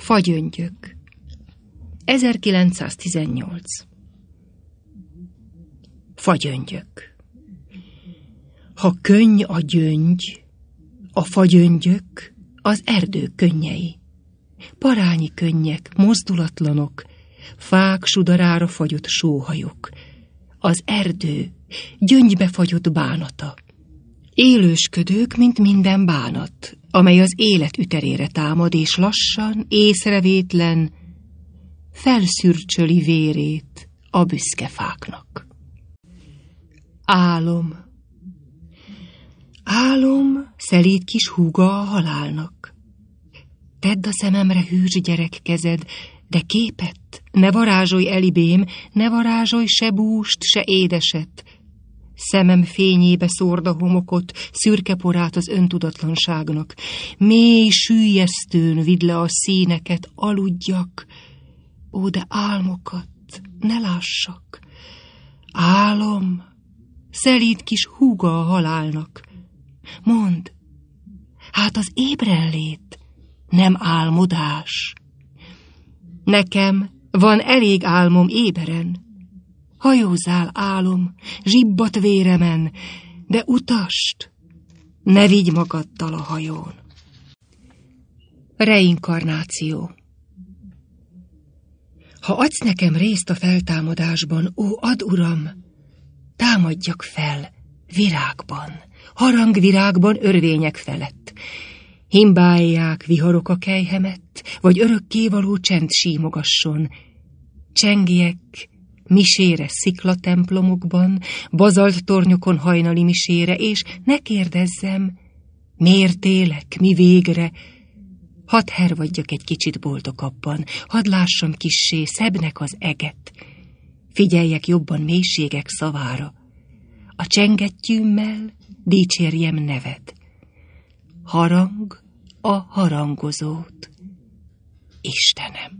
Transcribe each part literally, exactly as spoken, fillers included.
Fagyöngyök. ezerkilencszáztizennyolc. Fagyöngyök. Ha könny a gyöngy, a fagyöngyök az erdő könnyei. Parányi könnyek, mozdulatlanok, fák sudarára fagyott sóhajok. Az erdő gyöngybe fagyott bánata. Élősködők, mint minden bánat, amely az élet üterére támad, és lassan, észrevétlen, felszürcsöli vérét a büszke fáknak. Álom. Álom, szelíd kis húga a halálnak. Tedd a szememre hűs gyerek kezed, de képet ne varázsolj elibém, ne varázsolj se búst, se édeset. Szemem fényébe szórd a homokot, szürke porát az öntudatlanságnak. Mély süllyesztőn vidd le a színeket, aludjak, ó, de álmokat ne lássak. Álom, szelíd kis húga a halálnak. Mondd, hát az ébrenlét nem álmodás. Nekem van elég álmom éberen. Hajózál álom, zsibbat véremen, de utasd, ne vigy magaddal a hajón. Reinkarnáció. Ha adsz nekem részt a feltámadásban, ó, add, Uram, támadjak fel virágban, harangvirágban örvények felett. Himbálják viharok a kelyhemet, vagy örökkévaló csend símogasson. Csengjek misére sziklatemplomokban, bazalt tornyokon hajnali misére, és ne kérdezzem, miért élek, mi végre. Hadd hervadjak egy kicsit boldogabban, hadd lássam kissé szebbnek az eget. Figyeljek jobban mélységek szavára. A csengettyűmmel dicsérjem neved. Harang a harangozót. Istenem.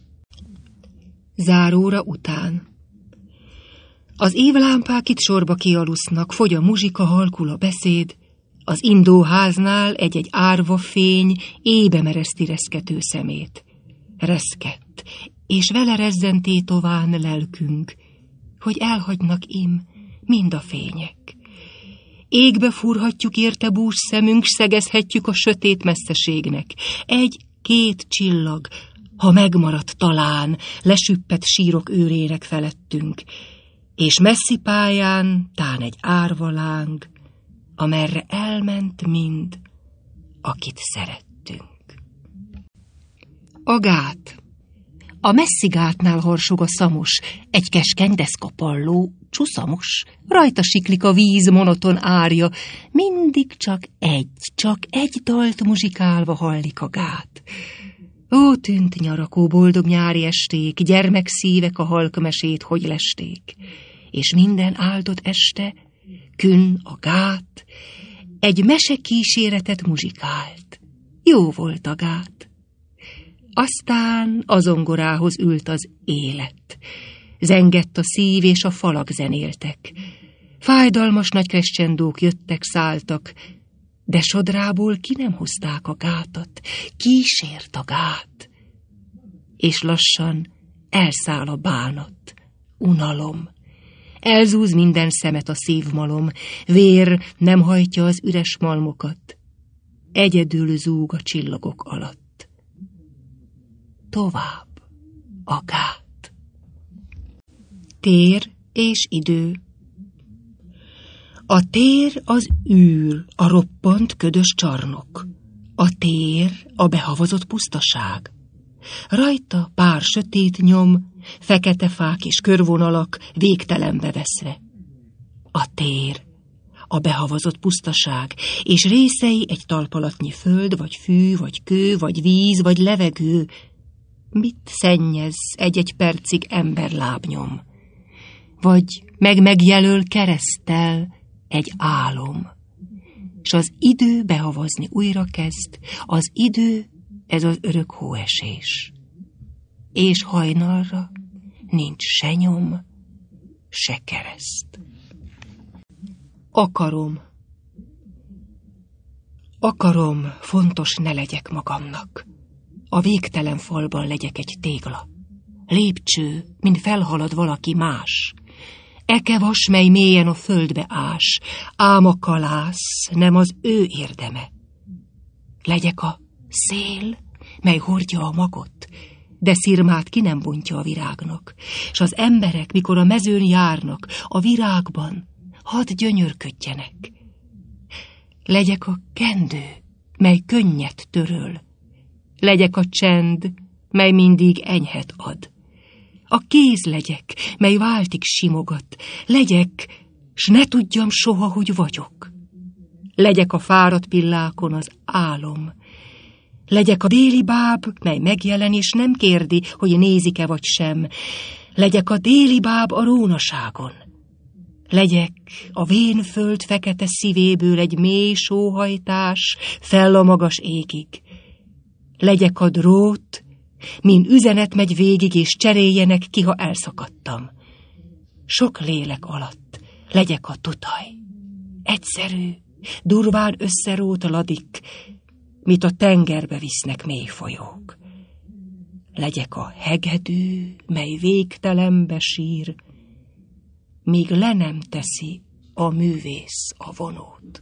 Záróra után. Az évlámpák itt sorba kialusznak, fogy a muzsika, halkul a beszéd, az indóháznál egy-egy árva fény ébe mereszti reszkető szemét. Reszkett, és vele rezzen tétován lelkünk, hogy elhagynak im mind a fények. Égbe fúrhatjuk érte bús szemünk, s szegezhetjük a sötét messzeségnek. Egy-két csillag, ha megmaradt talán, lesüppett sírok őrének felettünk, és messzi pályán tán egy árva láng, amerre elment mind, akit szerettünk. A gát. A messzi gátnál harsog a szamos, egy keskeny deszkapalló, csuszamos, rajta siklik a víz monoton árja, mindig csak egy, csak egy dalt muzsikálva hallik a gát. Ó, tűnt nyarakó boldog nyári esték, gyermekszívek a halk mesét hogy lesték, és minden áldott este künn a gát egy mese kíséretet muzsikált. Jó volt a gát. Aztán a zongorához ült az élet. Zengett a szív, és a falak zenéltek. Fájdalmas nagy crescendók jöttek, szálltak, de sodrából ki nem hozták a gátat. Kísért a gát. És lassan elszáll a bánat, unalom. Elzúz minden szemet a szívmalom, vér nem hajtja az üres malmokat. Egyedül zúg a csillagok alatt. Tovább a gát. Tér és idő. A tér az űr, a roppant ködös csarnok. A tér a behavazott pusztaság. Rajta pár sötét nyom, fekete fák és körvonalak végtelenbe veszve. A tér a behavazott pusztaság, és részei egy talpalatnyi föld, vagy fű, vagy kő, vagy víz, vagy levegő. Mit szennyez egy-egy percig emberlábnyom? Vagy meg-megjelöl kereszttel egy álom, s az idő behavazni újra kezd, az idő, ez az örök hóesés. És hajnalra nincs se nyom, se kereszt. Akarom. Akarom, fontos ne legyek magamnak. A végtelen falban legyek egy tégla. Lépcső, mint felhalad valaki más. Eke vas, mely mélyen a földbe ás, ám a kalász nem az ő érdeme. Legyek a szél, mely hordja a magot, de szirmát ki nem bontja a virágnak, s az emberek, mikor a mezőn járnak, a virágban hadd gyönyörködjenek. Legyek a kendő, mely könnyet töröl, legyek a csend, mely mindig enyhet ad. A kéz legyek, mely váltig simogat, legyek, s ne tudjam soha, hogy vagyok. Legyek a fáradt pillákon az álom, legyek a déli báb, mely megjelen és nem kérdi, hogy nézik-e vagy sem. Legyek a déli báb a rónaságon. Legyek a vén föld fekete szívéből egy mély sóhajtás fel a magas égig. Legyek a drót, min üzenet megy végig, és cseréljenek ki, ha elszakadtam. Sok lélek alatt legyek a tutaj. Egyszerű, durván összerót ladik, mit a tengerbe visznek mély folyók. Legyek a hegedű, mely végtelenbe sír, míg le nem teszi a művész a vonót.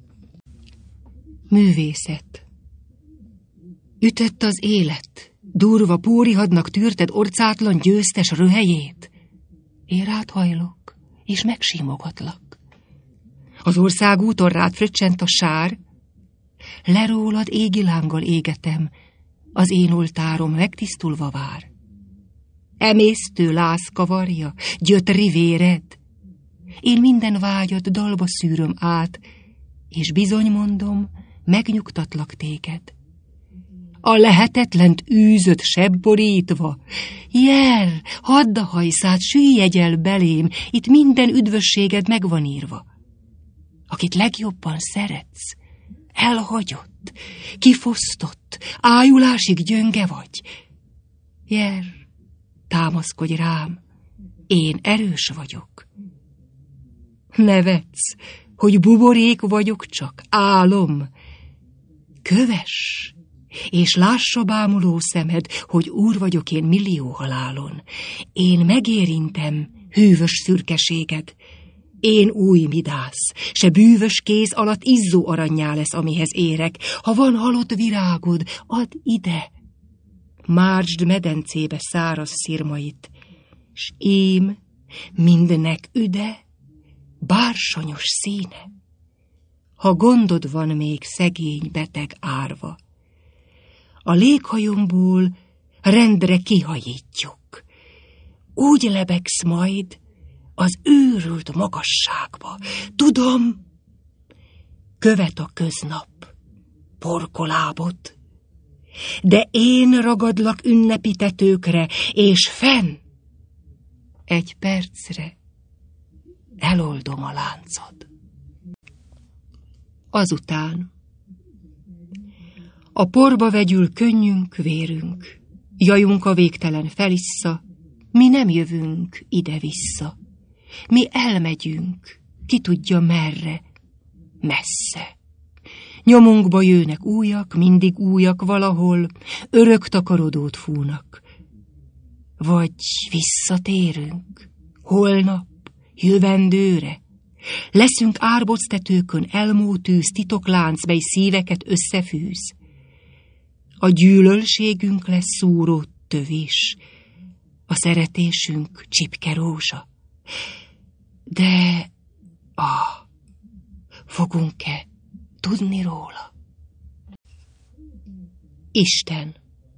Művészet. Ütött az élet, durva pórihadnak tűrted orcátlan győztes röhelyét. Én rád hajlok, és megsimogatlak. Az országúton rád fröccsent a sár, lerólad égi lánggal égetem, az én oltárom megtisztulva vár. Emésztő láz kavarja, gyötri véred. Én minden vágyat dalba szűröm át, és bizony mondom, megnyugtatlak téged. A lehetetlent űzött sebb borítva, jel, hadd a hajszát, süllyedj el belém, itt minden üdvösséged meg van írva. Akit legjobban szeretsz, elhagyott, kifosztott, ájulásig gyönge vagy. Jel, támaszkodj rám, én erős vagyok. Nevetsz, hogy buborék vagyok csak, álom. Kövess, és lássa bámuló szemed, hogy úr vagyok én millió halálon. Én megérintem hűvös szürkeséged. Én új Midász, se bűvös kéz alatt izzó arannyá lesz, amihez érek. Ha van halott virágod, add ide. Mártsd medencébe száraz szirmait, s ím mindnek üde, bársonyos színe. Ha gondod van még, szegény beteg árva, a léghajomból rendre kihajítjuk. Úgy lebegsz majd az őrült magasságba. Tudom, követ a köznap, porkolábot, de én ragadlak ünnepi tetőkre, és fenn egy percre eloldom a láncod. Azután a porba vegyül könnyünk, vérünk, jajunk a végtelen felissza, mi nem jövünk ide-vissza. Mi elmegyünk, ki tudja merre, messze. Nyomunkba jönnek újak, mindig újak valahol, örök takarodót fúnak. Vagy visszatérünk, holnap, jövendőre. Leszünk árboctetőkön elmó tűz, titoklánc, mely szíveket összefűz. A gyűlölségünk lesz szúró tövés, a szeretésünk csipke rózsa. De, ah, fogunk-e tudni róla? Isten.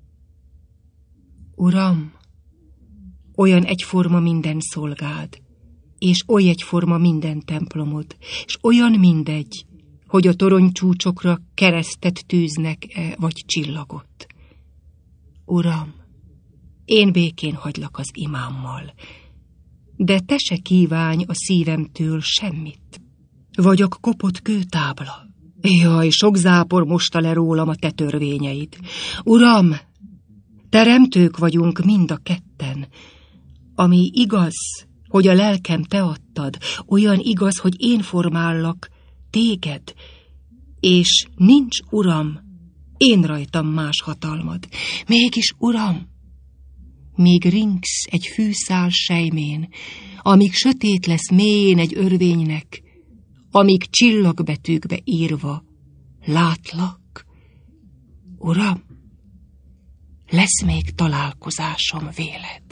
Uram, olyan egyforma minden szolgád, és oly egyforma minden templomod, és olyan mindegy, hogy a toronycsúcsokra keresztet tűznek-e, vagy csillagot. Uram, én békén hagylak az imámmal, de te se kívánj a szívemtől semmit. Vagyok kopott kőtábla. Jaj, sok zápor mosta le rólam a te törvényeid. Uram, teremtők vagyunk mind a ketten. Ami igaz, hogy a lelkem te adtad, olyan igaz, hogy én formállak téged, és nincs, Uram, én rajtam más hatalmad. Mégis, uram, míg ringsz egy fűszál sejmén, amíg sötét lesz mélyén egy örvénynek, amíg csillagbetűkbe írva látlak, uram, lesz még találkozásom véled.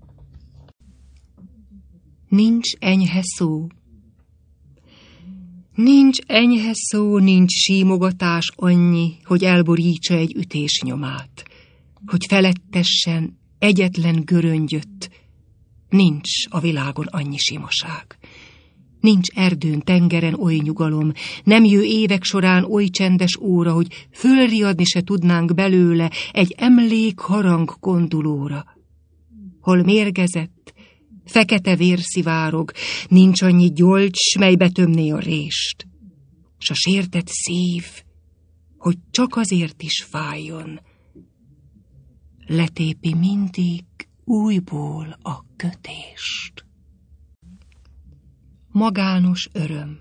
Nincs enyhe szó. Nincs enyhe szó, nincs símogatás annyi, hogy elborítsa egy ütés nyomát, hogy felettessen egyetlen göröngyöt. Nincs a világon annyi simaság. Nincs erdőn, tengeren oly nyugalom, nem jő évek során oly csendes óra, hogy fölriadni se tudnánk belőle egy emlék harang kondulóra. Hol mérgezett, fekete vér szivárog, nincs annyi gyolcs, mely betömné a rést. S a sértett szív, hogy csak azért is fájjon, letépi mindig újból a kötést. Magános öröm.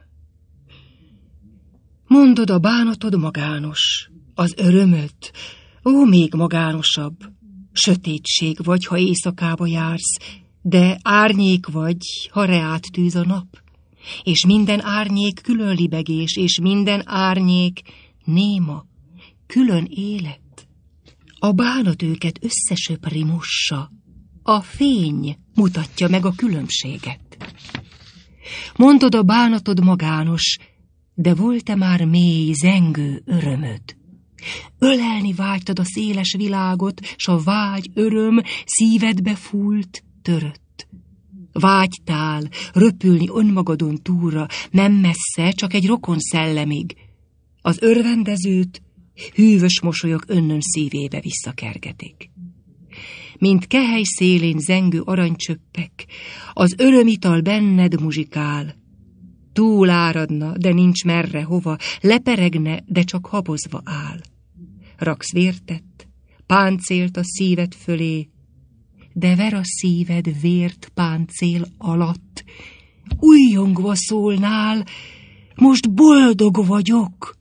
Mondod, a bánatod magános, az örömöd, ó, még magánosabb. Sötétség vagy, ha éjszakába jársz, de árnyék vagy, ha reát tűz a nap. És minden árnyék külön libegés, és minden árnyék néma, külön élet. A bánat őket összesöpri mossa, a fény mutatja meg a különbséget. Mondod, a bánatod magános, de volt-e már mély, zengő örömöd? Ölelni vágytad a széles világot, s a vágy, öröm szívedbe fúlt, törött. Vágytál röpülni önmagadon túlra, nem messze, csak egy rokon szellemig. Az örvendezőt hűvös mosolyok önnön szívébe visszakergetik. Mint kehely szélén zengő aranycsöppek, az örömital benned muzsikál. Túláradna, de nincs merre hova, leperegne, de csak habozva áll. Raksz vértet, páncélt a szíved fölé, de ver a szíved vért páncél alatt. Újjongva szólnál, most boldog vagyok,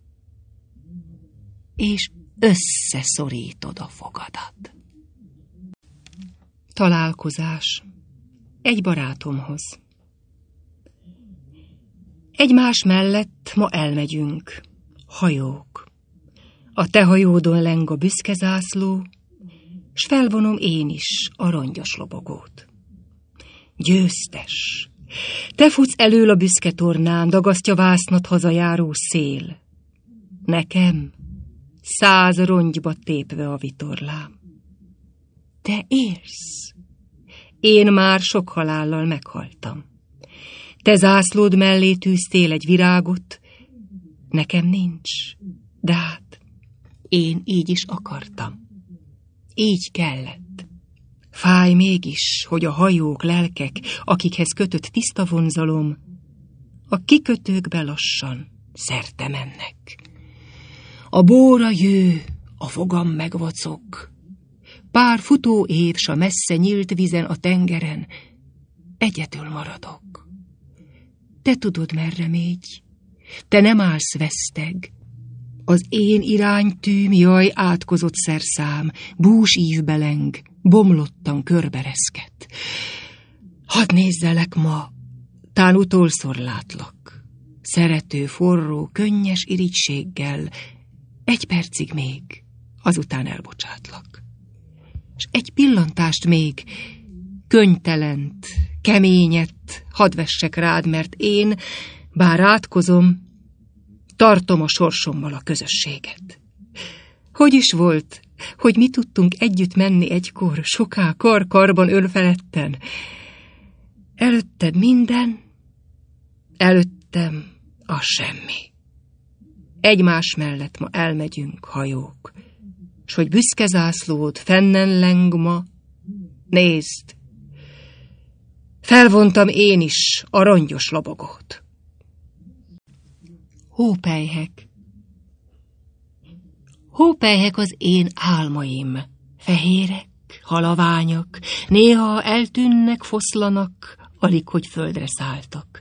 és összeszorítod a fogadat. Találkozás egy barátomhoz. Egymás mellett ma elmegyünk, hajók. A te hajódon leng a büszke zászló, s felvonom én is a rongyos lobogót. Győztes, te futsz elől a büszke tornán, dagasztja vásznat hazajáró szél. Nekem száz rongyba tépve a vitorlám. Te élsz, én már sok halállal meghaltam. Te zászlód mellé tűztél egy virágot, nekem nincs, de hát én így is akartam. Így kellett. Fáj mégis, hogy a hajók, lelkek, akikhez kötött tiszta vonzalom, a kikötőkbe lassan szerte mennek. A bóra jő, a fogam megvacog. Pár futó év, s a messze nyílt vizen a tengeren egyedül maradok. Te tudod, merre mégy, te nem állsz veszteg. Az én iránytűm, jaj, átkozott szerszám, bús ívbe leng, bomlottan körbereszket. Hadd nézzelek ma, tán utolszor látlak. Szerető, forró, könnyes irigységgel, egy percig még, azután elbocsátlak. S egy pillantást még, könnytelent, keményet, hadd vessek rád, mert én, bár átkozom, tartom a sorsommal a közösséget. Hogy is volt, hogy mi tudtunk együtt menni egykor, soká, kar-karban önfeledten? Előtted minden, előttem a semmi. Egymás mellett ma elmegyünk, hajók, s hogy büszke zászlód fennen leng ma, nézd, felvontam én is a rongyos lobogót. Hópelyhek. Hópelyhek az én álmaim, fehérek, halaványak, néha eltűnnek, foszlanak, alig hogy földre szálltak.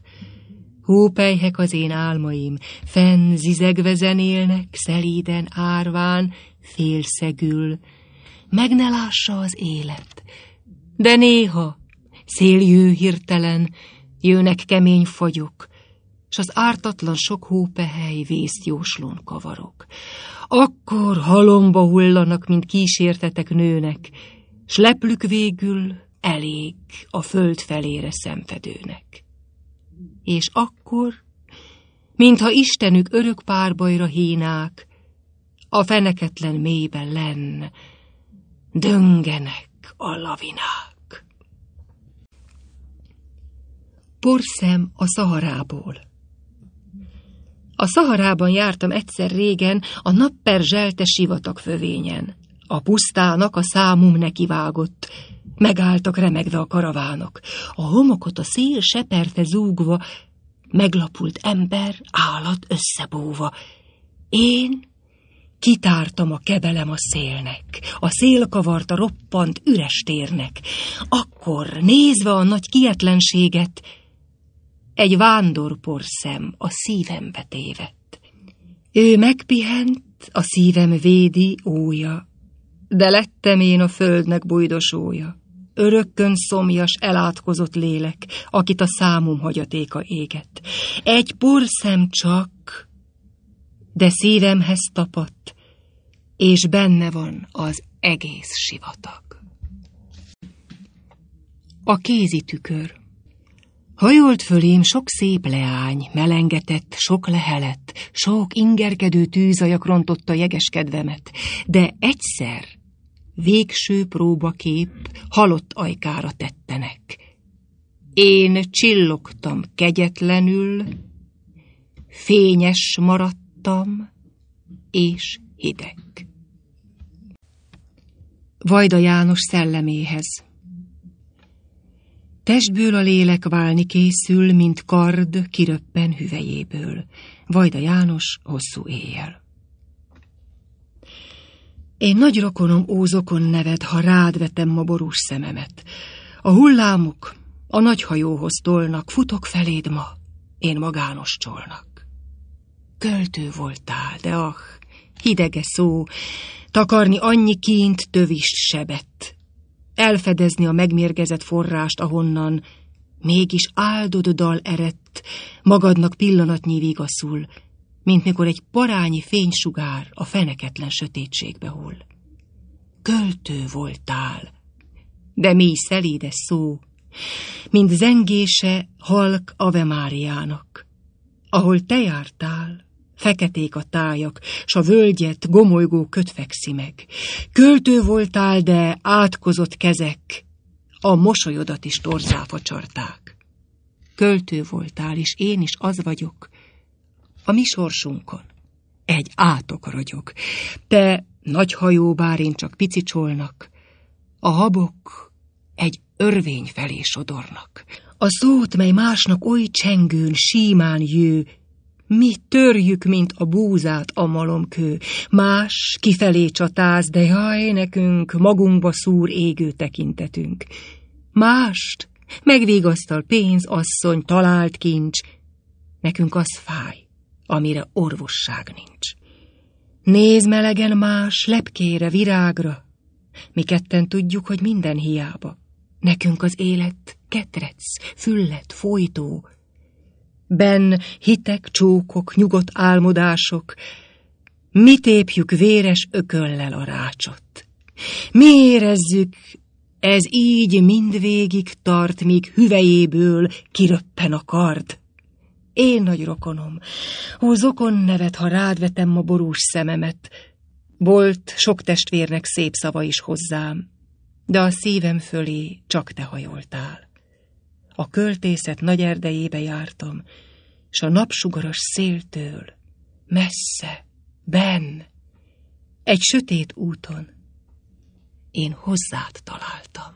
Hópelyhek az én álmaim, fenn zizegve zenélnek, szelíden, árván, félszegül, meg ne lássa az élet. De néha széljő hirtelen jönnek kemény fagyok, s az ártatlan sok hópehely vészjóslón kavarok. Akkor halomba hullanak, mint kísértetek nőnek, s leplük végül elég a föld felére szemfedőnek. És akkor, mintha Istenük örök párbajra hínák, a feneketlen mélyben lenn döngenek a lavinák. Porszem a Szaharából. A Szaharában jártam egyszer régen, a napperzselte sivatag fövényen. A pusztának a számum nekivágott, megálltak remegve a karavánok. A homokot a szél seperte zúgva, meglapult ember, állat összebóva. Én kitártam a kebelem a szélnek, a szél kavarta roppant üres térnek. Akkor, nézve a nagy kietlenséget, egy vándorporszem a szívembe tévedt. Ő megpihent, a szívem védi ója, de lettem én a földnek bujdosója. Örökkön szomjas, elátkozott lélek, akit a számum hagyatéka égett. Egy porszem csak, de szívemhez tapadt, és benne van az egész sivatag. A kézi tükör. Hajolt fölém sok szép leány, melengetett, sok lehelet, sok ingerkedő tűzajak rontotta jeges kedvemet, de egyszer végső próbakép halott ajkára tettenek. Én csillogtam kegyetlenül, fényes maradtam, és hideg. Vajda János szelleméhez. Testből a lélek válni készül, mint kard kiröppen hüvelyéből. Vajda János, Hosszú éjjel. Én nagy rokonom ózokon neved, ha rád vetem ma borús szememet. A hullámok a nagy hajóhoz tolnak, futok feléd ma, én magános csolnak. Költő voltál, de ah, hidege szó, takarni annyi kínt, tövist sebet, elfedezni a megmérgezett forrást, ahonnan mégis áldott dal erett, magadnak pillanatnyi vigaszul, mint mikor egy parányi fénysugár a feneketlen sötétségbe hull. Költő voltál, de mély szelídes szó, mint zengése halk Ave Máriának. Ahol te jártál, feketék a tájak, s a völgyet gomolygó köt fekszi meg. Költő voltál, de átkozott kezek a mosolyodat is torzá facsarták. Költő voltál, és én is az vagyok, a mi sorsunkon egy átok ragyog. Te nagy hajó, bár én csak pici csolnak, a habok egy örvény felé sodornak. A szót, mely másnak oly csengőn, símán jő, mi törjük, mint a búzát a malomkő. Más kifelé csatáz, de jaj, nekünk magunkba szúr égő tekintetünk. Mást megvigasztal pénz, asszony, talált kincs, nekünk az fáj, amire orvosság nincs. Nézd melegen más, lepkére, virágra, mi ketten tudjuk, hogy minden hiába. Nekünk az élet ketrec, füllet, folytó, benn hitek, csókok, nyugodt álmodások, mi tépjük véres ököllel a rácsot. Mi érezzük, ez így mindvégig tart, míg hüvelyéből kiröppen a kard. Én nagy rokonom, ó, zokon neved, ha rád vetem ma borús szememet. Volt sok testvérnek szép szava is hozzám, de a szívem fölé csak te hajoltál. A költészet nagy erdejébe jártam, s a napsugaras széltől, messze, benn, egy sötét úton, én hozzád találtam.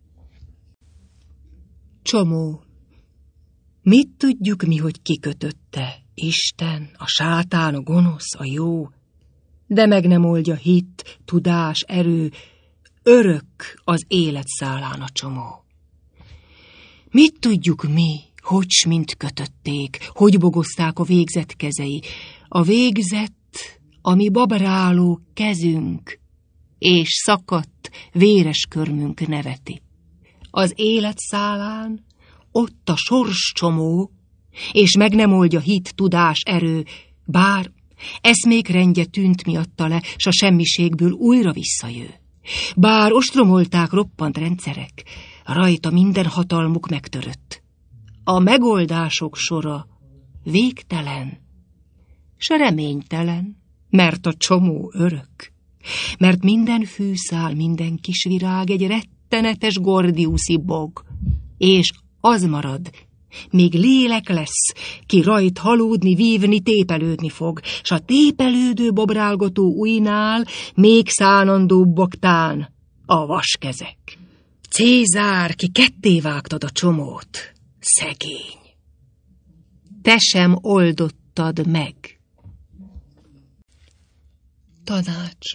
Csomó. Mit tudjuk mi, hogy kikötötte? Isten, a sátán, a gonosz, a jó, de meg nem oldja hit, tudás, erő, örök az élet szálán a csomó. Mit tudjuk mi, hogy s mint kötötték, hogy bogozták a végzett kezei? A végzett a mi babráló kezünk, és szakadt, véres körmünk neveti. Az élet szálán ott a sorscsomó, és meg nem oldja hit, tudás, erő, bár eszmék rendje tűnt miatta le, s a semmiségből újra visszajő. Bár ostromolták roppant rendszerek, rajta minden hatalmuk megtörött. A megoldások sora végtelen, s reménytelen, mert a csomó örök. Mert minden fűszál, minden kis virág egy rettenetes gordiuszi bog, és az marad, míg lélek lesz, ki rajt halódni, vívni, tépelődni fog, s a tépelődő bobrálgató ujjnál még szánandóbbak tán a vaskezek. Cézár, ki ketté vágtad a csomót, szegény. Te sem oldottad meg. Tanács.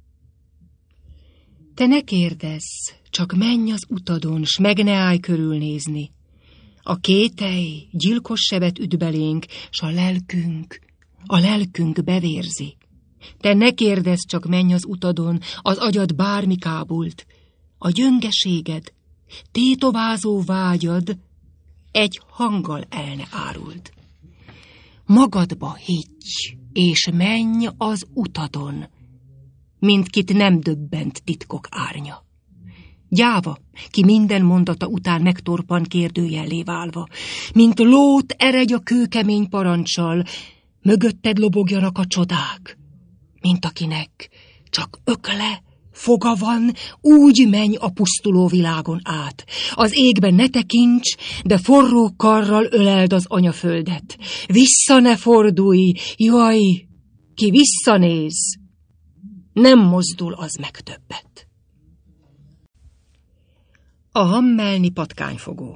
Te ne kérdezz, csak menj az utadon, s meg ne állj körülnézni. A kételj gyilkos sebet üt belénk, s a lelkünk, a lelkünk bevérzi. Te ne kérdezz, csak menj az utadon, az agyad bármi kábult. A gyöngeséged, tétovázó vágyad egy hanggal el ne árult. Magadba higgy, és menj az utadon, mint kit nem döbbent titkok árnya. Gyáva, ki minden mondata után megtorpan kérdőjellé válva, mint lót eredj a kőkemény parancsal, mögötted lobogjanak a csodák, mint akinek csak ökle, foga van, úgy menj a pusztuló világon át. Az égben ne tekints, de forró karral öleld az anyaföldet. Vissza ne fordulj, jaj, ki visszanéz, nem mozdul az meg többet. A hammelni patkányfogó.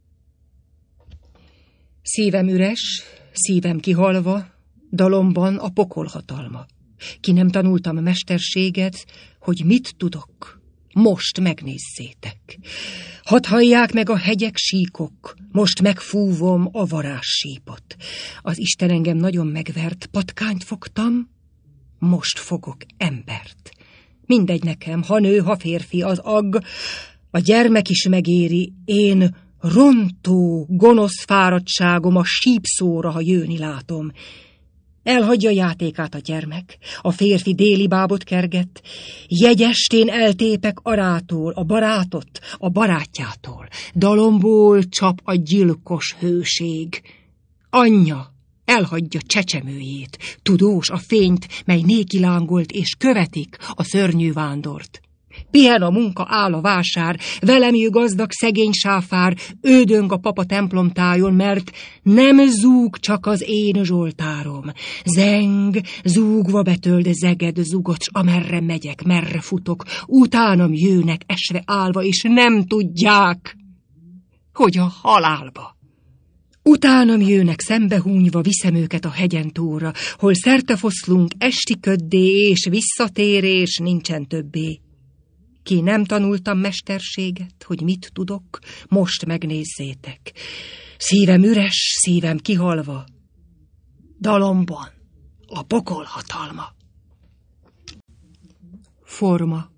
Szívem üres, szívem kihalva, dalomban a pokol hatalma. Ki nem tanultam mesterséget, hogy mit tudok, most megnézzétek. Hadd hallják meg a hegyek, síkok, most megfúvom a varázssípot. Az Isten engem nagyon megvert, patkányt fogtam, most fogok embert. Mindegy nekem, ha nő, ha férfi, az agg, a gyermek is megéri, én rontó, gonosz fáradtságom a sípszóra, ha jönni látom. Elhagyja játékát a gyermek, a férfi déli bábot kerget, jegyestén eltépek arától, a barátot, a barátjától, dalomból csap a gyilkos hőség. Anyja elhagyja csecsemőjét, tudós a fényt, mely néki lángolt, és követik a szörnyű vándort. Pihen a munka, áll a vásár, velem jő gazdag szegény sáfár, ődöng a papa templomtájon, mert nem zúg csak az én zsoltárom. Zeng, zúgva betöld zeged zugot, s amerre megyek, merre futok, utánam jönnek esve állva, és nem tudják, hogy a halálba. Utánam jönnek szembehúnyva, viszem őket a hegyen túlra, hol szertefoszlunk, esti köddé, és visszatérés nincsen többé. Ki nem tanultam mesterséget, hogy mit tudok, most megnézzétek. Szívem üres, szívem kihalva, dalomban a pokol hatalma. Forma.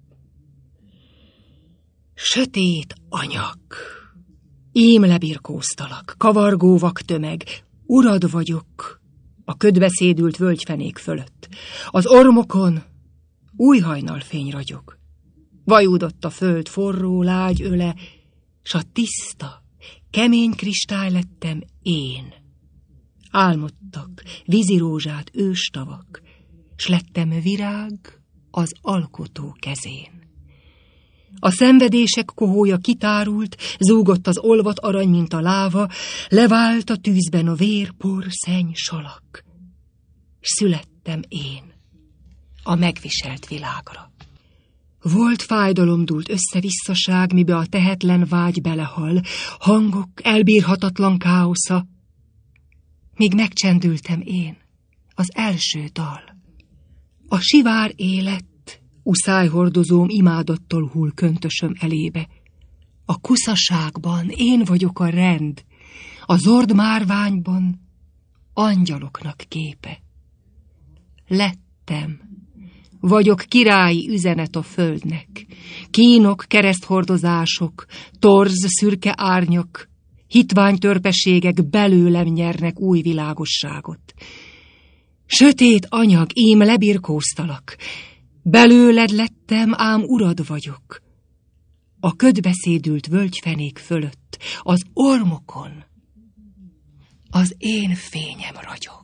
Sötét anyag, ím lebirkóztalak, kavargó vaktömeg, urad vagyok a ködbeszédült völgyfenék fölött. Az ormokon új hajnalfény ragyog. Vajúdott a föld forró, lágy öle, s a tiszta, kemény kristály lettem én. Álmodtak vízirózsát őstavak, s lettem virág az alkotó kezén. A szenvedések kohója kitárult, zúgott az olvat arany, mint a láva, levált a tűzben a vér, por, szenny, salak. S születtem én a megviselt világra. Volt fájdalom, dúlt összevisszaság, mibe a tehetlen vágy belehal, hangok, elbírhatatlan káosza, míg megcsendültem én, az első dal. A sivár élet, uszályhordozóm imádattal hull köntösöm elébe. A kuszaságban én vagyok a rend, a zord márványban angyaloknak képe. Lett lettem. Vagyok királyi üzenet a földnek. Kínok, kereszthordozások, torz, szürke árnyak, hitványtörpeségek belőlem nyernek új világosságot. Sötét anyag, ím lebirkóztalak. Belőled lettem, ám urad vagyok. A ködbeszédült völgyfenék fölött, az ormokon, az én fényem ragyog.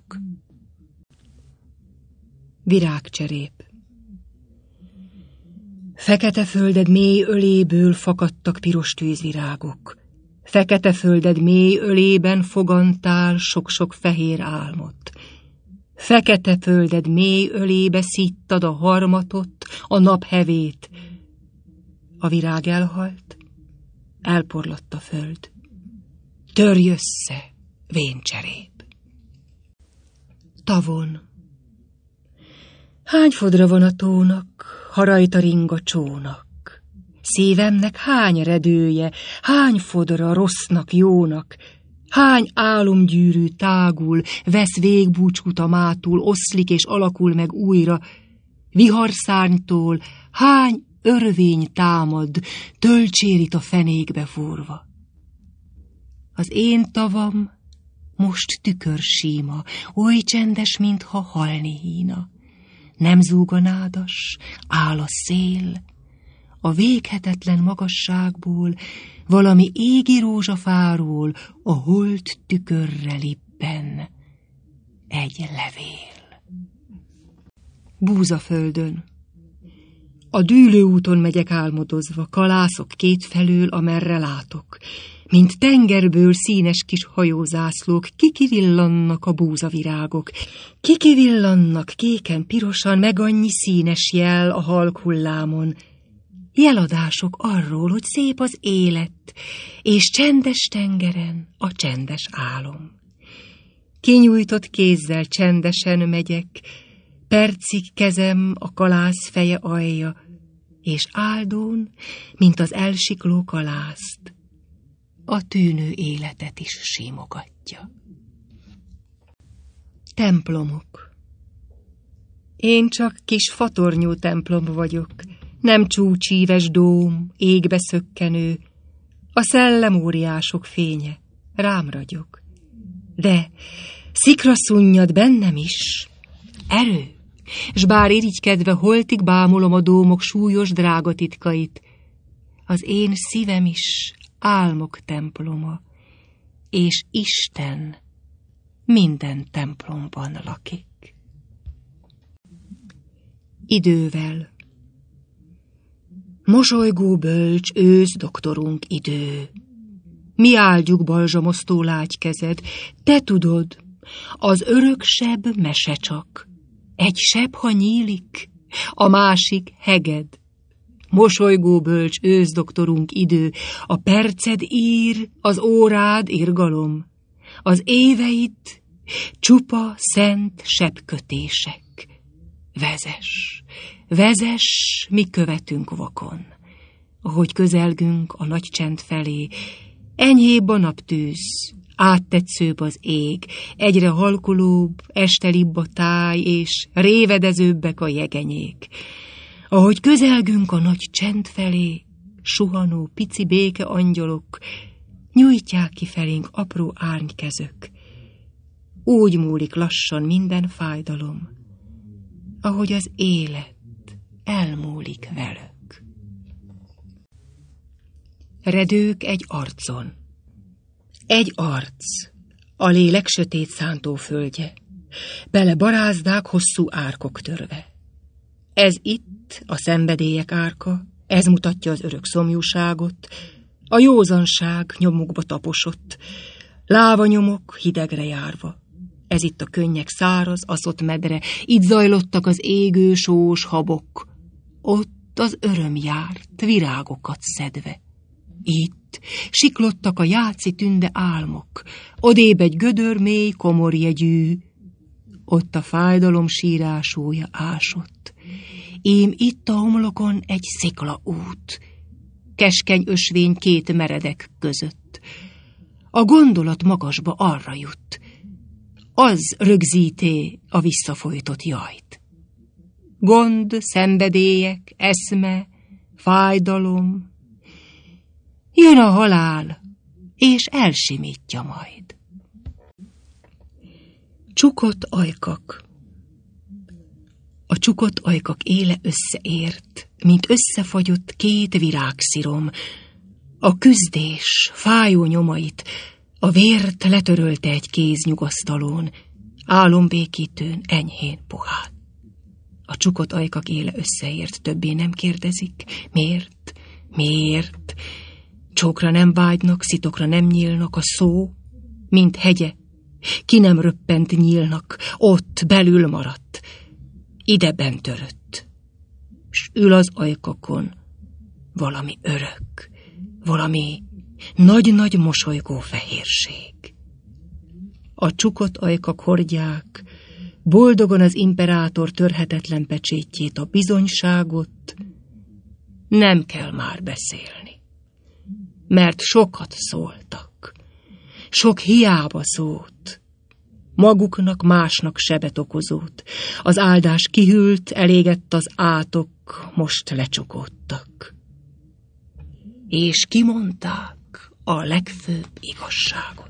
Virágcserép. Fekete földed mély öléből fakadtak piros tűzvirágok. Fekete földed mély ölében fogantál sok-sok fehér álmot. Fekete földed mély ölébe szíttad a harmatot, a nap hevét. A virág elhalt, elporlott a föld. Törj össze, véncserép. Tavon. Hány fodra van a tónak, ha rajta ring a csónak? Szívemnek hány redője, hány fodra rossznak, jónak? Hány álomgyűrű tágul, vesz végbúcsút a mátul, oszlik és alakul meg újra? Viharszárnytól hány örvény támad, tölcsérit a fenékbe fúrva? Az én tavam most tükörsíma, oly csendes, mintha halni hína. Nem zúg a nádas, áll a szél, a véghetetlen magasságból, valami égi rózsafáról a holt tükörre lippen egy levél. Búzaföldön. A dűlőúton megyek álmodozva, kalászok kétfelől, amerre látok. Mint tengerből színes kis hajózászlók, kikivillannak a búzavirágok. Kikivillannak kéken, pirosan, meg annyi színes jel a halk hullámon. Jeladások arról, hogy szép az élet, és csendes tengeren a csendes álom. Kinyújtott kézzel csendesen megyek, percig kezem a kalász feje alja, és áldón, mint az elsikló kalászt, a tűnő életet is simogatja. Templomok. Én csak kis fatornyú templom vagyok, nem csúcsíves dóm, égbe szökkenő, a szellemóriások fénye, rám ragyog. De szikraszunnyad bennem is, erő, s bár irigykedve holtig bámulom a dómok súlyos drága titkait, az én szívem is álmok temploma, és Isten minden templomban lakik. Idővel. Mosolygó bölcs, ősz doktorunk idő. Mi áldjuk balzsamosztó lágy kezed, te tudod, az örök seb mese csak. Egy seb, ha nyílik, a másik heged. Mosolygó bölcs, ősz doktorunk idő, a perced ír, az órád irgalom. Az éveid csupa szent sebkötések. Vezess, vezess, mi követünk vakon. Ahogy közelgünk a nagy csend felé, enyhébb a naptűz, áttetszőbb az ég, egyre halkulóbb, estelibb a táj, és révedezőbbek a jegenyék. Ahogy közelgünk a nagy csend felé, suhanó pici béke angyalok nyújtják ki felénk apró árnykezök. Úgy múlik lassan minden fájdalom, ahogy az élet elmúlik velük. Redők egy arcon. Egy arc, a lélek sötét szántóföldje, bele barázdák hosszú árkok törve. Ez itt a szenvedélyek árka, ez mutatja az örök szomjúságot, a józanság nyomukba taposott, lávanyomok hidegre járva. Ez itt a könnyek száraz, aszott medre, itt zajlottak az égő sós habok. Ott az öröm járt, virágokat szedve. Itt siklottak a játszi tünde álmok, odébb egy gödör mély komorjegyű. Ott a fájdalom sírásója ásott. Ím itt a homlokon egy szikla út, keskeny ösvény két meredek között. A gondolat magasba arra jut, az rögzíté a visszafolytott jajt. gond, szenvedélyek, eszme, fájdalom. Jön a halál, és elsimítja majd. Csukott ajkak. A csukott ajkak éle összeért, mint összefagyott két virágszirom. A küzdés fájó nyomait, a vért letörölte egy kéz nyugasztalón, álombékítőn, enyhén puhán. A csukott ajkak éle összeért, többé nem kérdezik. Miért? Miért? Csókra nem vágynak, szitokra nem nyílnak, a szó, mint hegye, ki nem röppent nyílnak, ott belül maradt, ideben törött, s ül az ajkakon valami örök, valami nagy-nagy mosolygó fehérség. A csukott ajkak hordják boldogan az imperátor törhetetlen pecsétjét, a bizonyságot. Nem kell már beszélni, mert sokat szóltak, sok hiába szót, maguknak, másnak sebet okozót. Az áldás kihűlt, elégett az átok, most lecsukódtak. És kimondták a legfőbb igazságot.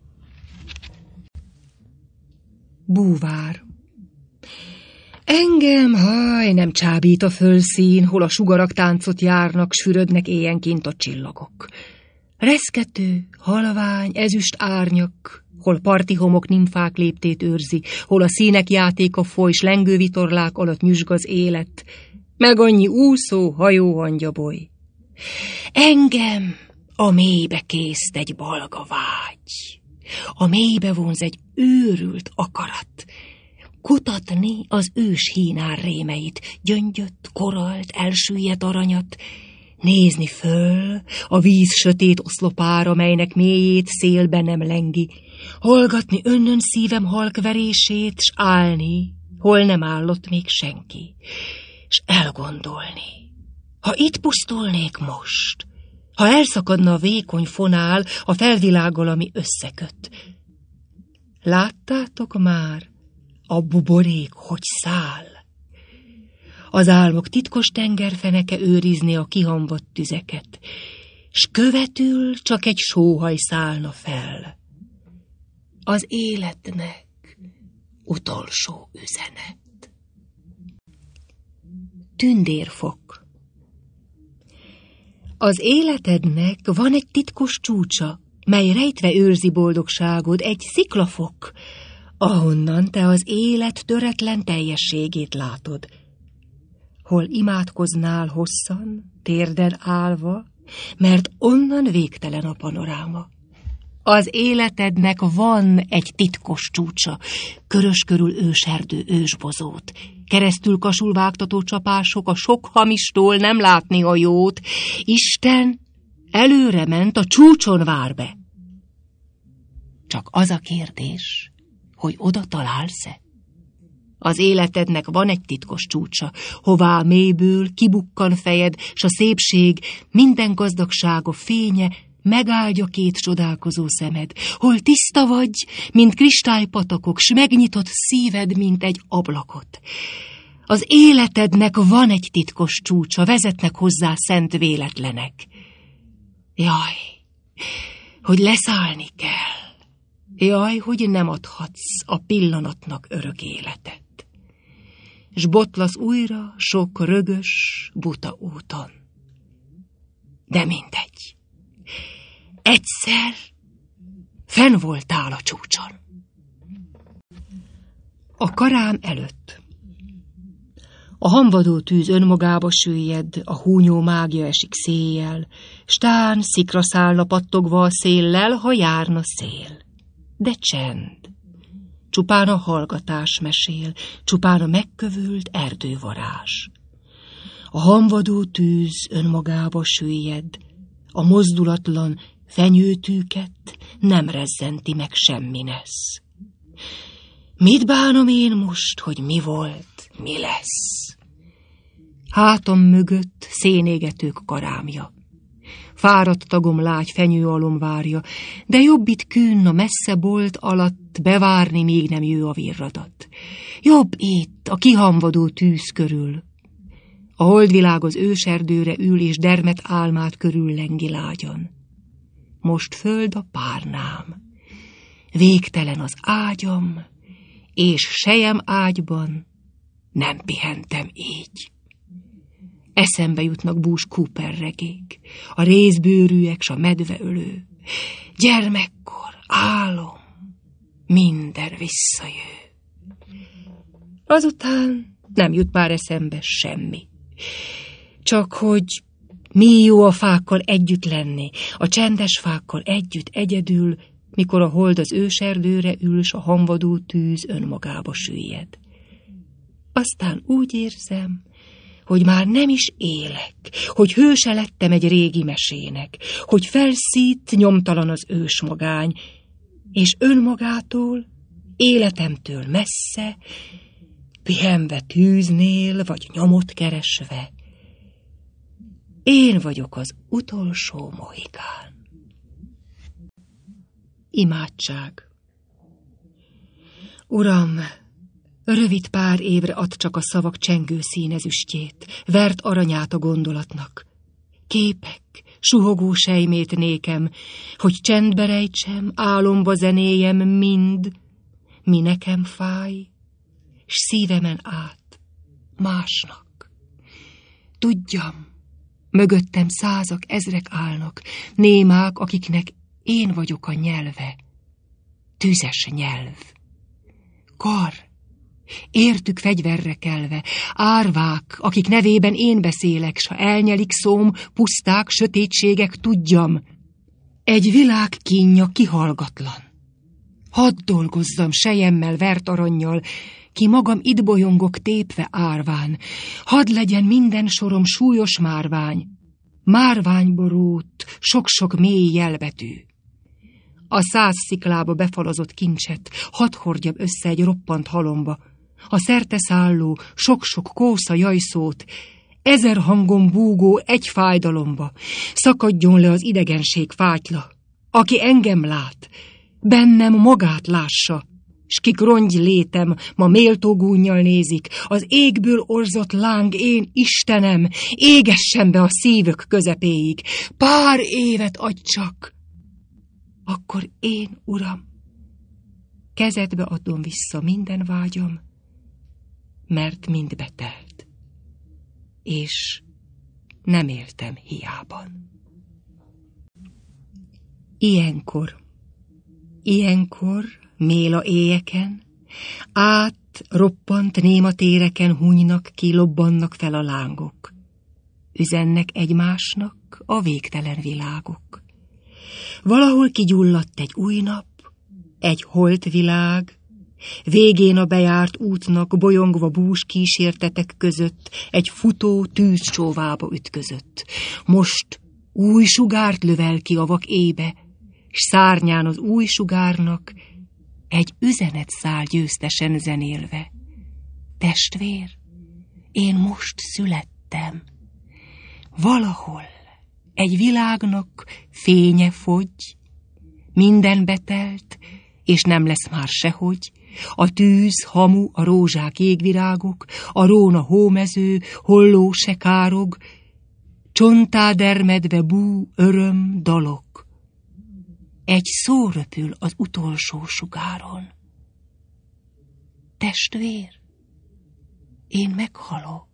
Búvár. Engem, haj, nem csábít a fölszín, hol a sugarak táncot járnak, s fürödnek éjjenként a csillagok. Reszkető, halvány, ezüst árnyak, hol parti homok nimfák léptét őrzi, hol a színek játéka foly, s lengő vitorlák alatt nyüzsg az élet, meg annyi úszó, hajó hangyaboly. Engem a mélybe készt egy balga vágy, a mélybe vonz egy őrült akarat, kutatni az ős hínár rémeit, gyöngyöt, koralt, elsüllyedt aranyat, nézni föl a víz sötét oszlopára, melynek mélyét szélbe nem lengi, hallgatni önnön szívem halkverését, s állni, hol nem állott még senki, s elgondolni, ha itt pusztulnék most, ha elszakadna a vékony fonál a felvilággal, ami összeköt. Láttátok már, a buborék hogy száll? Az álmok titkos tengerfeneke őrizni a kihamvadt tüzeket, s követül csak egy sóhaj szállna fel. Az életnek utolsó üzenet. Tündérfok. Az életednek van egy titkos csúcsa, mely rejtve őrzi boldogságod, egy sziklafok, ahonnan te az élet töretlen teljességét látod. Hol imádkoznál hosszan, térden állva, mert onnan végtelen a panoráma. Az életednek van egy titkos csúcsa, körös körül őserdő ősbozót, keresztül kasul vágtató csapások, a sok hamistól nem látni a jót. Isten előre ment, a csúcson vár be. Csak az a kérdés, hogy oda találsz-e? Az életednek van egy titkos csúcsa, hová mélyből kibukkan fejed, s a szépség minden gazdagsága fénye megáldja két csodálkozó szemed, hol tiszta vagy, mint kristálypatakok, s megnyitott szíved, mint egy ablakot. Az életednek van egy titkos csúcsa, vezetnek hozzá szent véletlenek. Jaj, hogy leszállni kell. Jaj, hogy nem adhatsz a pillanatnak örök életet. S botlasz újra sok rögös, buta úton. De mindegy. Egyszer fenn voltál a csúcson. A karám előtt. A hamvadó tűz önmagába süllyed, a húnyó mágia esik széjjel, s tán szikra szállna pattogva a széllel, ha járna szél. De csend. Csupán a hallgatás mesél, csupán a megkövült erdővarázs. A hamvadó tűz önmagába süllyed, a mozdulatlan fenyőtűket nem rezzenti meg semmi nesz. Mit bánom én most, hogy mi volt, mi lesz? Hátam mögött szénégetők karámja. fáradt tagom lágy fenyő alom várja, de jobb itt künn a messze bolt alatt bevárni, míg nem jő a virradat. Jobb itt, a kihamvadó tűz körül. A holdvilág az őserdőre ül, és dermet álmát körül lengi lágyan. Most föld a párnám, végtelen az ágyam, és sejem ágyban nem pihentem így. Eszembe jutnak Bús Cooper regék, a rézbőrűek s a medveölő. Gyermekkor, álom, minden visszajő. Azután nem jut már eszembe semmi. Csak hogy mi jó a fákkal együtt lenni, a csendes fákkal együtt egyedül, mikor a hold az őserdőre ül, s a hamvadó tűz önmagába süllyed. Aztán úgy érzem, hogy már nem is élek, hogy hőse lettem egy régi mesének, hogy felszít nyomtalan az ősmagány, és önmagától, életemtől messze, pihenve tűznél, vagy nyomot keresve, én vagyok az utolsó mohikán. Imádság. Uram, rövid pár évre add csak a szavak csengő színezüstjét, vert aranyát a gondolatnak. Képek, suhogó sejmét nékem, hogy csendbe rejtsem, álomba zenéjem mind, mi nekem fáj, s szívemen át másnak. Tudjam, mögöttem százak, ezrek állnak, némák, akiknek én vagyok a nyelve, tüzes nyelv. Kar, értük fegyverre kelve, árvák, akik nevében én beszélek, s ha elnyelik szóm, puszták, sötétségek, tudjam, egy világ kínja kihallgatlan. Hadd dolgozzam sejemmel, vert arannyal, ki magam itt bolyongok tépve árván, hadd legyen minden sorom súlyos márvány, márványborót, sok-sok mély jelbetű. A száz sziklába befalazott kincset hadd hordjam össze egy roppant halomba, a szerteszálló, sok-sok kósza jajszót, ezer hangon búgó egy fájdalomba, szakadjon le az idegenség fátyla, aki engem lát, bennem magát lássa, s kik rongy létem ma méltó gúnnyal nézik, az égből orzott láng én Istenem, égessen be a szívök közepéig, pár évet adj csak, akkor én, Uram, kezedbe adom vissza minden vágyam, mert mind betelt, és nem éltem hiában. Ilyenkor, ilyenkor, méla éjeken, át roppant néma téreken hunynak ki, lobbannak fel a lángok. Üzennek egymásnak a végtelen világok. Valahol kigyulladt egy új nap, egy holt világ, végén a bejárt útnak bolyongva bús kísértetek között egy futó tűzcsóvába ütközött. Most új sugárt lövel ki a vak éjbe, s szárnyán az új sugárnak egy üzenet száll győztesen zenélve. Testvér, én most születtem. Valahol egy világnak fénye fogy, minden betelt, és nem lesz már sehogy. A tűz, hamu, a rózsák jégvirágok, a róna hómező, holló se károg, csontá dermedve bú, öröm, dalok. Egy szó röpül az utolsó sugáron. Testvér, én meghalok.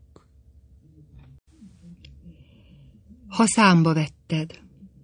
Ha számba vetted,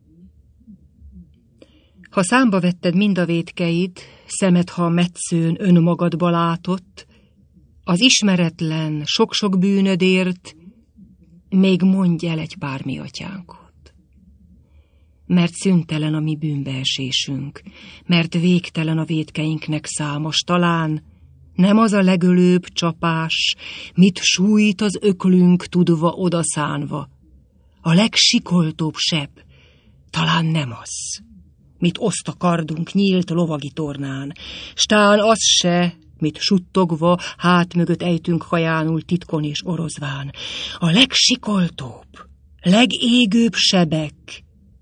ha számba vetted mind a vétkeid, szemed, ha metszőn önmagadba látott, az ismeretlen, sok-sok bűnödért, még mondj el egy pár mi atyánkot. Mert szüntelen a mi bűnbeesésünk, mert végtelen a vétkeinknek számos, talán nem az a legölőbb csapás, mit sújt az öklünk tudva odaszánva. A legsikoltóbb seb, talán nem az, mit oszt a kardunk nyílt lovagi tornán, s tán az se, mit suttogva hát mögött ejtünk hajánul titkon és orozván. A legsikoltóbb, legégőbb sebek,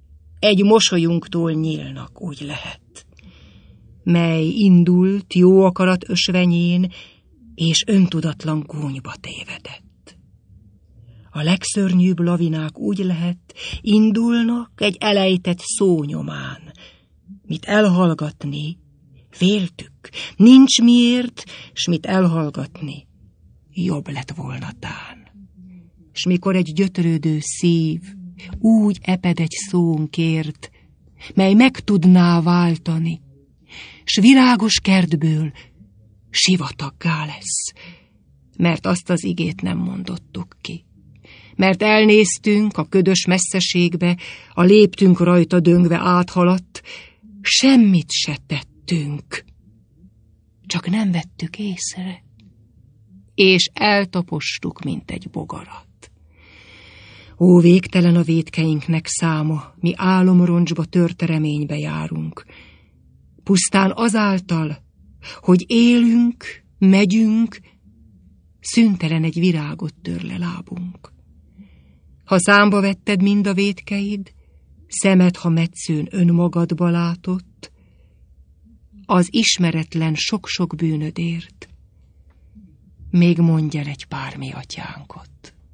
egy mosolyunktól nyílnak, úgy lehet, mely indult jó akarat ösvenyén, és öntudatlan gúnyba tévedett. A legszörnyűbb lavinák úgy lehet, indulnak egy elejtett szó nyomán, mit elhallgatni, féltük, nincs miért, s mit elhallgatni, jobb lett volna tán. S mikor egy gyötrődő szív úgy eped egy szónkért, mely meg tudná váltani, s virágos kertből sivataggá lesz, mert azt az igét nem mondottuk ki. Mert elnéztünk a ködös messzeségbe, a léptünk rajta döngve áthaladt, semmit se tettünk, csak nem vettük észre, és eltapostuk, mint egy bogarat. Ó, végtelen a vétkeinknek száma, mi álomroncsba törte reménybe járunk. Pusztán azáltal, hogy élünk, megyünk, szüntelen egy virágot tör le lábunk. Ha számba vetted mind a vétkeid, szemed, ha metszőn önmagadba látott, az ismeretlen sok-sok bűnödért, még mondj el egy pár mi atyánkot.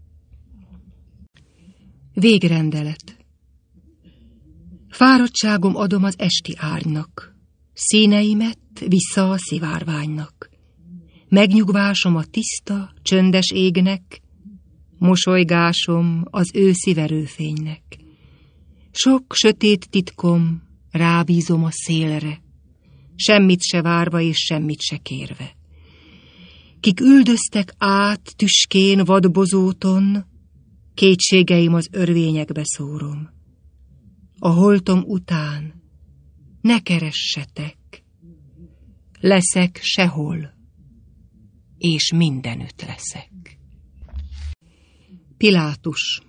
Végrendelet. Fáradtságom adom az esti árnynak, színeimet vissza a szivárványnak. Megnyugvásom a tiszta, csöndes égnek, mosolygásom az őszi verőfénynek. Sok sötét titkom rábízom a szélre, semmit se várva és semmit se kérve. Kik üldöztek át tüskén vadbozóton, kétségeim az örvényekbe szórom. A holtom után ne keressetek, leszek sehol, és mindenütt leszek. Pilátus.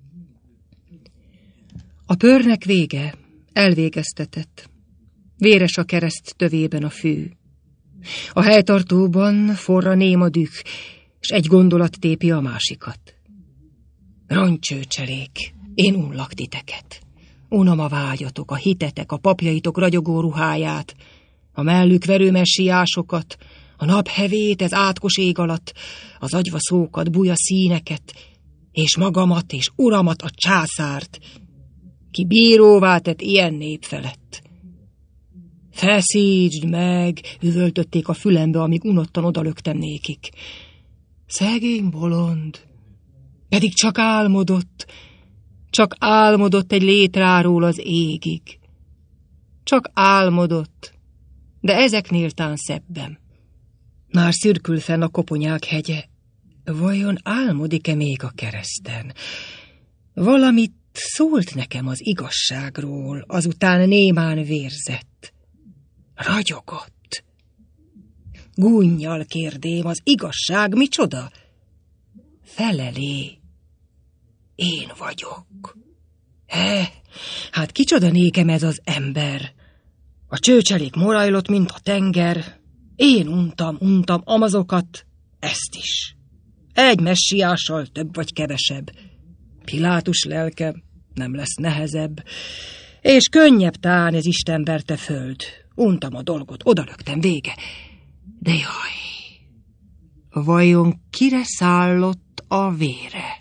A pörnek vége, elvégeztetett. Véres a kereszt tövében a fű. A helytartóban forra néma düh, s egy gondolat tépi a másikat. Rongycsőcselék, én unlak titeket. Unom a vágyatok, a hitetek, a papjaitok ragyogó ruháját, a mellük verő messiásokat, a naphevét ez átkos ég alatt, az agyva szókat, buja színeket, és magamat és uramat, a császárt, ki bíróvá tett ilyen nép felett. Feszítsd meg, üvöltötték a fülembe, amíg unottan odalöktem nékik. Szegény bolond, pedig csak álmodott, csak álmodott egy létráról az égig. Csak álmodott, de ezeknél tán szebben. Már szürkül fenn a koponyák hegye, vajon álmodik-e még a kereszten? Valamit szólt nekem az igazságról, azután némán vérzett. Ragyogott. Gúnnyal kérdém, az igazság micsoda? Felelé. Én vagyok. He, hát kicsoda nékem ez az ember? A csőcselék morajlott, mint a tenger. Én untam, untam amazokat, ezt is. Egy messiással több vagy kevesebb. Pilátus lelke nem lesz nehezebb. És könnyebb tán ez istenverte föld. Untam a dolgot, odalöktem, vége. De jaj, vajon kire szállott a vére?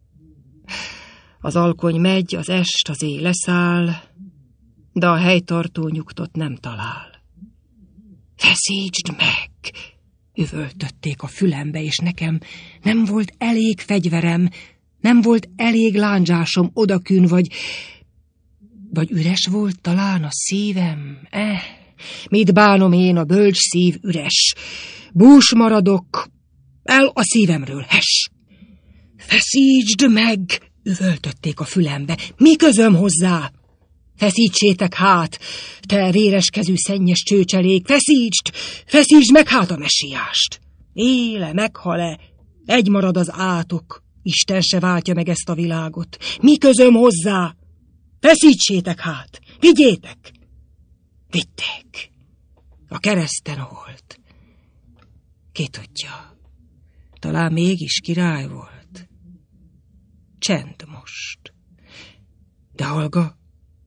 Az alkony megy, az est, az éj leszáll, de a helytartó nyugtot nem talál. Feszítsd meg! Üvöltötték a fülembe, és nekem nem volt elég fegyverem, nem volt elég lándzsásom odakün, vagy, vagy üres volt talán a szívem, eh? Mit bánom én, a bölcs szív üres? Bús maradok, el a szívemről, hes! Feszítsd meg! Üvöltötték a fülembe. Mi közöm hozzá? Feszítsétek hát, te véreskezű szennyes csőcselék, feszítsd! Feszítsd meg hát a messiást! Éle, meghal-e? Egy marad az átok, Isten se váltja meg ezt a világot. Mi közöm hozzá? Feszítsétek hát! Vigyétek! Vitték. A kereszten volt. Ki tudja, talán mégis király volt. Csend most. De hallga,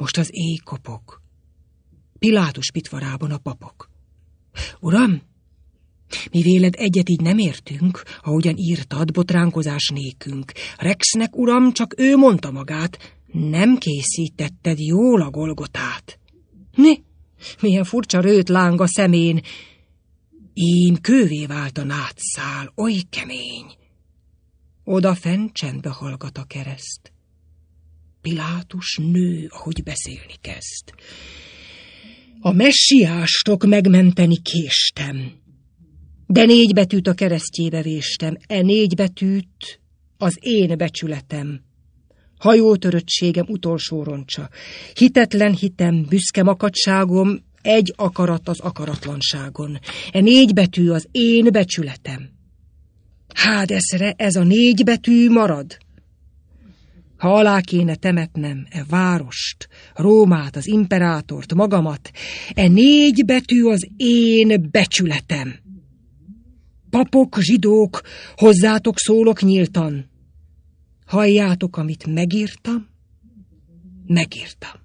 Most az éj kopog. Pilátus pitvarában a papok. Uram, mi véled egyet így nem értünk, ahogyan írtad, botránkozás nékünk. Rexnek, uram, csak ő mondta magát, nem készítetted jól a Golgotát. Mi? Milyen furcsa rőt láng a szemén. Ím kővé vált a nátszál, oly kemény. Odafenn csendbe hallgat a kereszt. Pilátus nő, ahogy beszélni kezd. A messiástok megmenteni késtem, de négy betűt a keresztjébe véstem, e négy betűt az én becsületem. Hajótöröttségem utolsó roncsa, hitetlen hitem, büszke makadságom, egy akarat az akaratlanságon. E négy betű az én becsületem. Hádeszre ez a négy betű marad. Ha alá kéne temetnem e várost, Rómát, az imperátort, magamat, e négy betű az én becsületem. Papok, zsidók, hozzátok szólok nyíltan. Halljátok, amit megírtam? Megírtam.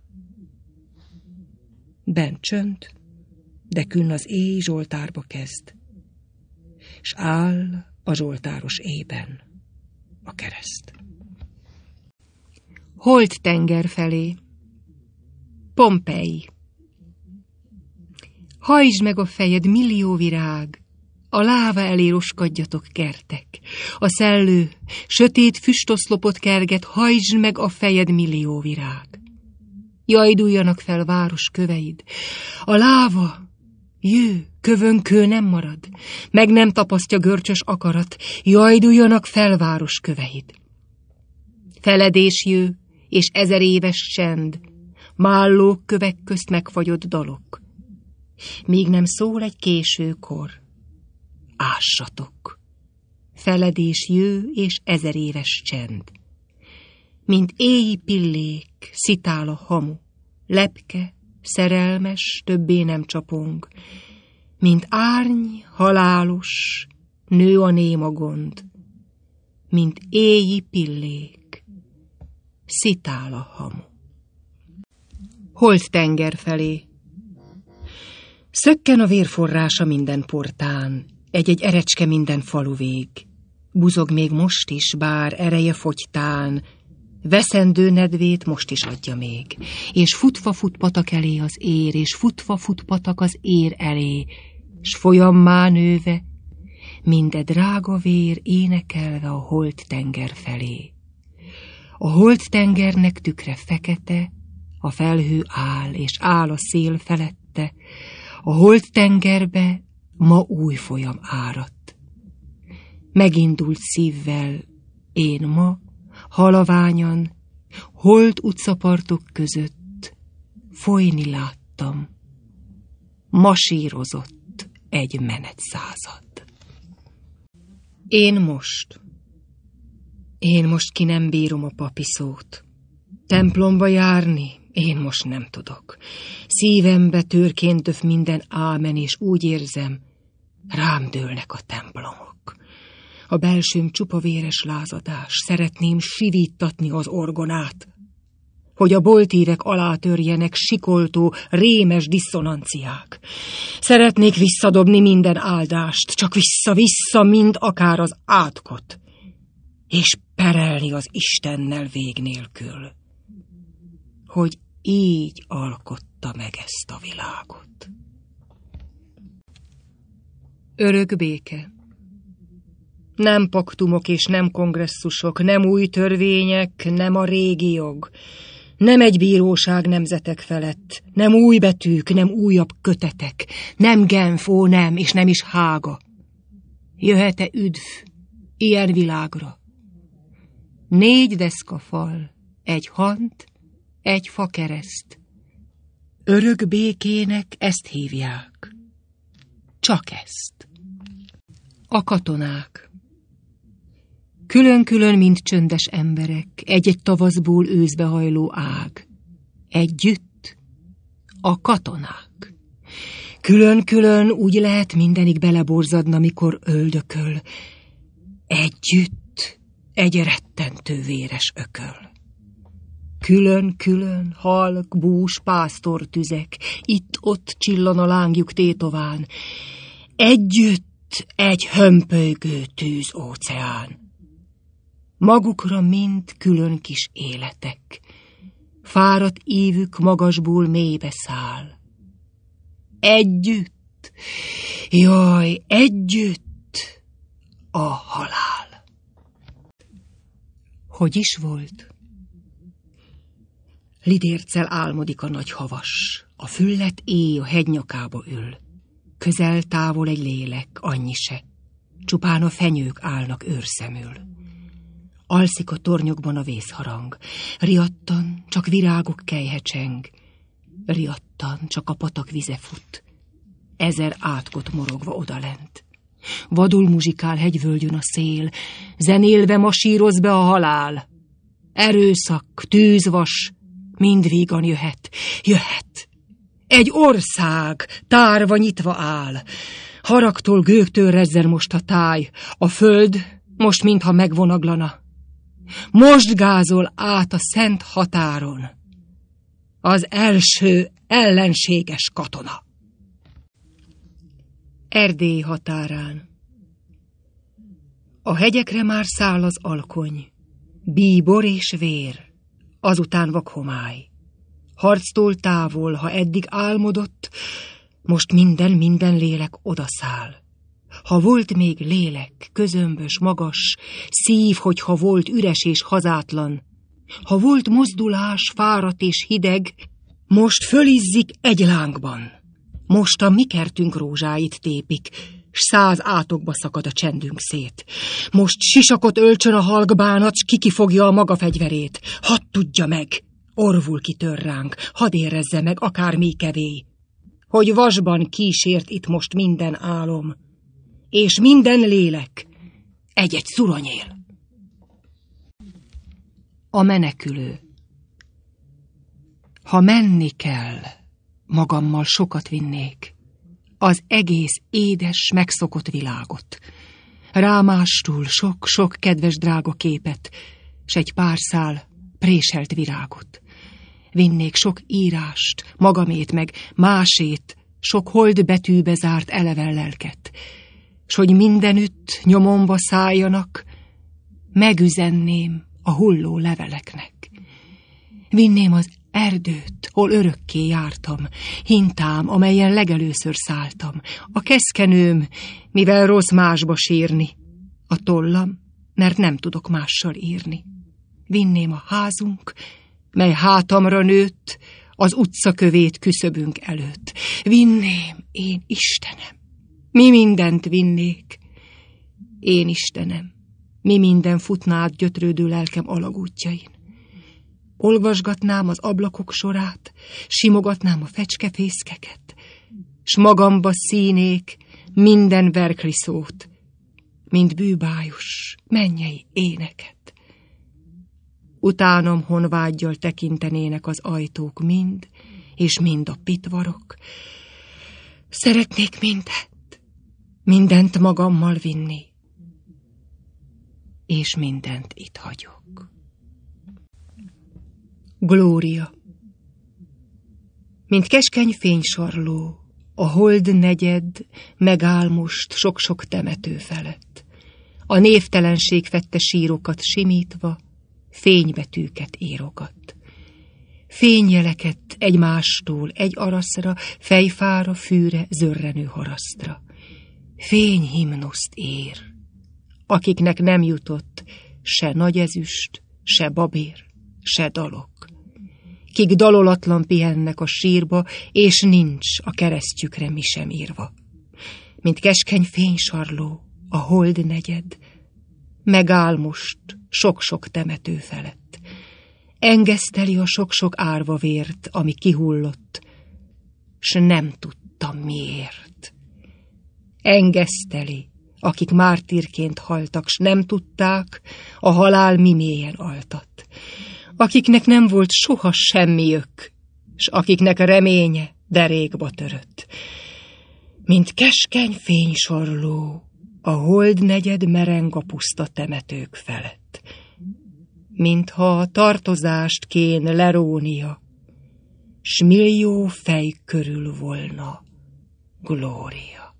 Bent csönd, de künn az éj zsoltárba kezd, s áll a zsoltáros éjben a kereszt. Holt tenger felé. Pompei. Hajtsd meg a fejed, millió virág, a láva elé roskadjatok kertek. A szellő, sötét füstoszlopot kerget, hajtsd meg a fejed, millió virág. Jajduljanak fel város köveid. A láva, jő, kövön kő nem marad, meg nem tapasztja görcsös akarat, jajduljanak fel város köveid. Feledés jő, és ezer éves csend, mállók kövek közt megfagyott dalok. Míg nem szól egy későkor, ássatok. Feledés jő, és ezer éves csend. Mint éji pillék, szitál a hamu, lepke, szerelmes, többé nem csapong. Mint árny, halálos, nő a néma gond. Mint éji pillék, szitál a hamu. Holt tenger felé. Szökken a vérforrása minden portán, egy-egy erecske minden falu vég. Buzog még most is, bár ereje fogytán, veszendő nedvét most is adja még. És futva fut patak elé az ér, és futva fut patak az ér elé, s folyammá nőve, minde drága vér énekelve a holt tenger felé. A holt tengernek tükre fekete, a felhő áll, és áll a szél felette, a holt tengerbe ma új folyam áradt. Megindult szívvel én ma, halaványan, holt utcapartok között folyni láttam. Masírozott egy menetszázad. Én most, én most ki nem bírom a papi szót. Templomba járni én most nem tudok. Szívembe törként döf minden ámen, és úgy érzem, rám dőlnek a templomok. A belsőm csupa véres lázadás, szeretném sivítatni az orgonát, hogy a boltívek alá törjenek sikoltó, rémes disszonanciák. Szeretnék visszadobni minden áldást, csak vissza-vissza, mind akár az átkot, és perelni az Istennel vég nélkül, hogy így alkotta meg ezt a világot. Örök béke. Nem paktumok és nem kongresszusok, nem új törvények, nem a régi jog, nem egy bíróság nemzetek felett, nem új betűk, nem újabb kötetek, nem Genf, ó nem, és nem is Hága. Jöhet-e üdv ilyen világra? Négy deszkafal, egy hant, egy fakereszt. Örök békének ezt hívják. Csak ezt. A katonák. Külön-külön, mint csöndes emberek, egy-egy tavaszból őszbe hajló ág. Együtt a katonák. Külön-külön úgy lehet mindenig beleborzadna, mikor öldököl. Együtt egy rettentő véres ököl. Külön-külön, halk, bús, pásztortüzek, itt-ott csillan a lángjuk tétován. Együtt egy hömpölygő tűzóceán. Magukra mind külön kis életek. Fáradt ívük magasból mélybe száll. Együtt, jaj, együtt a halál. Hogy is volt? Lidérccel álmodik a nagy havas, a füllet éj a hegynyakába ül. Közel-távol egy lélek, annyi se, csupán a fenyők állnak őrszemül. Alszik a tornyokban a vészharang, riadtan csak virágok kejhe cseng, riadtan csak a patak vize fut, ezer átkot morogva odalent. Vadul muzsikál hegyvölgyön a szél, zenélve masíroz be a halál. Erőszak, tűzvas, mind vígan jöhet, jöhet. Egy ország tárva nyitva áll, haragtól, gőgtől rezzen most a táj, a föld most mintha megvonaglana. Most gázol át a szent határon az első ellenséges katona. Erdély határán. A hegyekre már száll az alkony, bíbor és vér, azután vakhomály. Harctól távol, ha eddig álmodott, most minden-minden lélek odaszáll. Ha volt még lélek, közömbös, magas, szív, hogyha volt üres és hazátlan, ha volt mozdulás, fáradt és hideg, most fölizzik egy lángban. Most a mi kertünk rózsáit tépik, s száz átokba szakad a csendünk szét. Most sisakot ölcsön a halk bánat, s kiki fogja a maga fegyverét. Hadd tudja meg, orvul kitör ránk, hadd érezze meg akármi kevély, hogy vasban kísért itt most minden álom, és minden lélek egy-egy szuronyél. A menekülő. Ha menni kell, magammal sokat vinnék, az egész édes, megszokott világot. Rámástul sok-sok kedves drága képet, s egy pár szál préselt virágot. Vinnék sok írást, magamét meg másét, sok hold betűbe zárt eleven lelket, s hogy mindenütt nyomomba szálljanak, megüzenném a hulló leveleknek. Vinném az erdőt, hol örökké jártam, hintám, amelyen legelőször szálltam, a keszkenőm, mivel rossz másba sírni, a tollam, mert nem tudok mással írni. Vinném a házunk, mely hátamra nőtt, az utcakövét küszöbünk előtt. Vinném, én Istenem, mi mindent vinnék. Én Istenem, mi minden futná át gyötrődő lelkem alagútjain. Olvasgatnám az ablakok sorát, simogatnám a fecskefészkeket, s magamba színék minden verkli szót, mint bűbájos mennyei éneket. Utánam honvággyal tekintenének az ajtók mind, és mind a pitvarok. Szeretnék mindent, mindent magammal vinni, és mindent itt hagyok. Glória. Mint keskeny fénysarló, a hold negyed megáll most sok-sok temető felett. A névtelenség fette sírokat simítva, fénybetűket írogat. Fényjeleket egymástól egy araszra, fejfára, fűre, zörrenő harasztra. Fényhimnuszt ír, akiknek nem jutott se nagy ezüst, se babér, se dalok. Kik dalolatlan pihennek a sírba, és nincs a keresztjükre mi sem írva. Mint keskeny fénysarló, a hold negyed, megáll most sok-sok temető felett. Engeszteli a sok-sok árva vért, ami kihullott, s nem tudtam miért. Engeszteli, akik mártírként haltak, s nem tudták, a halál mi mélyen altat. Akiknek nem volt soha semmiük, s akiknek reménye derékba törött. Mint keskeny fénysarló, a hold negyed mereng a puszta temetők felett. mintha a tartozást kén lerónia, s millió fej körül volna glória.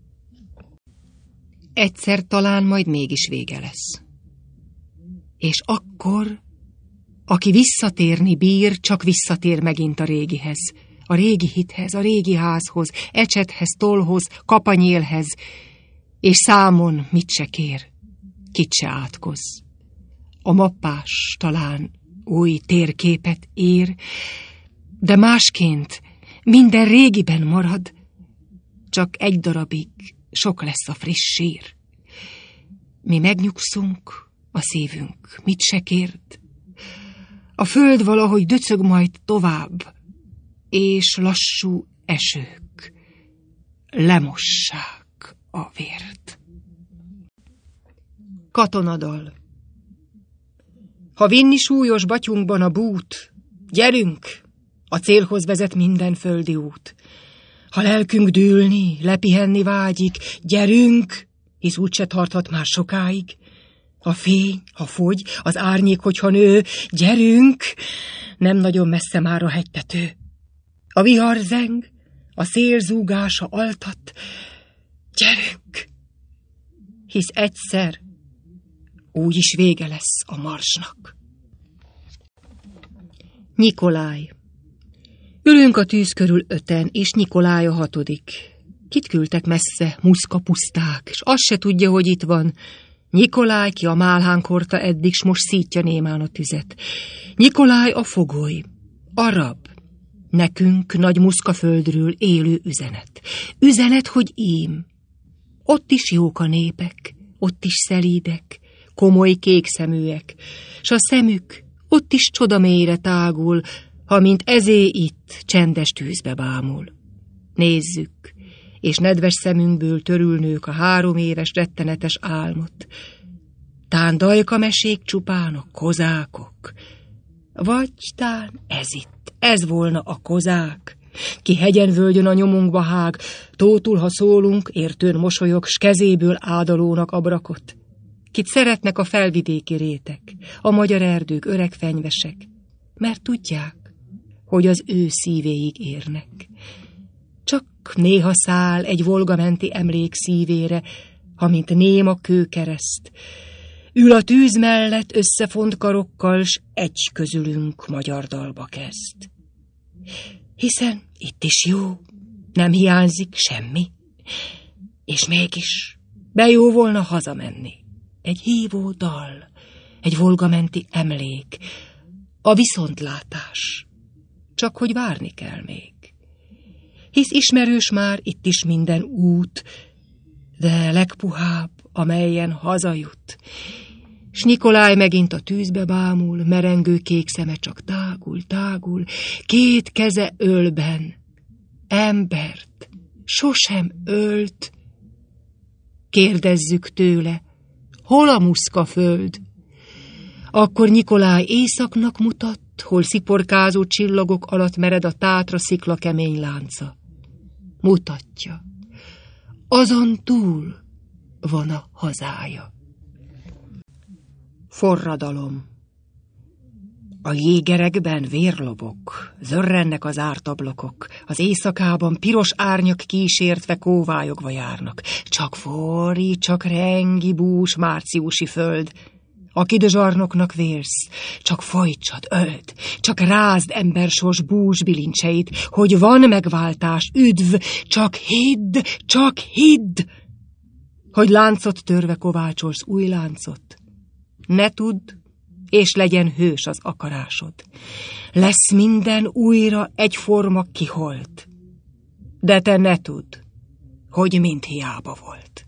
Egyszer talán majd mégis vége lesz. És akkor, aki visszatérni bír, csak visszatér megint a régihez, a régi hithez, a régi házhoz, ecsethez, tollhoz, kapanyélhez, és számon mit se kér, kit se átkoz. A mappás talán új térképet ír, de másként minden régiben marad, csak egy darabig sok lesz a friss sír. Mi megnyugszunk, a szívünk mit se kért, a föld valahogy döcög majd tovább, és lassú esők lemossák a vért. Katonadal. Ha vinni súlyos batyunkban a bút, gyerünk, a célhoz vezet minden földi út. Ha lelkünk dűlni, lepihenni vágyik, gyerünk, hisz úgyse tarthat már sokáig. A fény, ha fogy, az árnyék, hogyha nő, gyerünk, nem nagyon messze már a hegytető. A vihar zeng, a szél zúgása altat, gyerünk, hisz egyszer úgyis vége lesz a marsnak. Nyikolaj. Ülünk a tűz körül öten, és Nyikolaj a hatodik. Kit küldtek messze, muszka puszták, és azt se tudja, hogy itt van. Nyikolaj, ki a málhán korta eddig, s most szítja némán a tüzet. Nyikolaj a fogoly, arab, nekünk nagy muszkaföldről élő üzenet. Üzenet, hogy ím. Ott is jók a népek, ott is szelídek, komoly kék szeműek, s a szemük ott is csoda mélyre tágul, ha mint ezé itt csendes tűzbe bámul. Nézzük, és nedves szemünkből törülnők a három éves rettenetes álmot. Tán dajka mesék csupán a kozákok, vagy tán ez itt, ez volna a kozák, ki hegyen völgyön a nyomunkba hág, tótul, ha szólunk, értőn mosolyog, s kezéből ádalónak abrakot. Kit szeretnek a felvidéki rétek, a magyar erdők, öreg fenyvesek, mert tudják, hogy az ő szívéig érnek. Csak néha száll egy volgamenti emlék szívére, ha mint néma kőkereszt. Ül a tűz mellett összefont karokkal, s egy közülünk magyar dalba kezd. Hiszen itt is jó, nem hiányzik semmi, és mégis bejó volna hazamenni. Egy hívó dal, egy volgamenti emlék, a viszontlátás, csak hogy várni kell még. Hisz ismerős már itt is minden út, de legpuhább, amelyen hazajut. S Nyikolaj megint a tűzbe bámul, merengő kék szeme csak tágul, tágul, két keze ölben, embert sosem ölt. Kérdezzük tőle, hol a muszkaföld? Akkor Nyikolaj északnak mutat, hol sziporkázó csillagok alatt mered a Tátra szikla kemény lánca. Mutatja, azon túl van a hazája. Forradalom. A jégerekben vérlobok, zörrennek az árt ablakok, az éjszakában piros árnyak kísértve kóvályogva járnak. Csak forri, csak rengi bús márciusi föld, a kidözsarnoknak vérsz, csak folytsad, öld, csak rázd embersors bús bilincseit, hogy van megváltás, üdv, csak hidd, csak hidd, hogy láncot törve kovácsolsz új láncot. Ne tudd, és legyen hős az akarásod. Lesz minden újra egyforma kiholt, de te ne tudd, hogy mind hiába volt.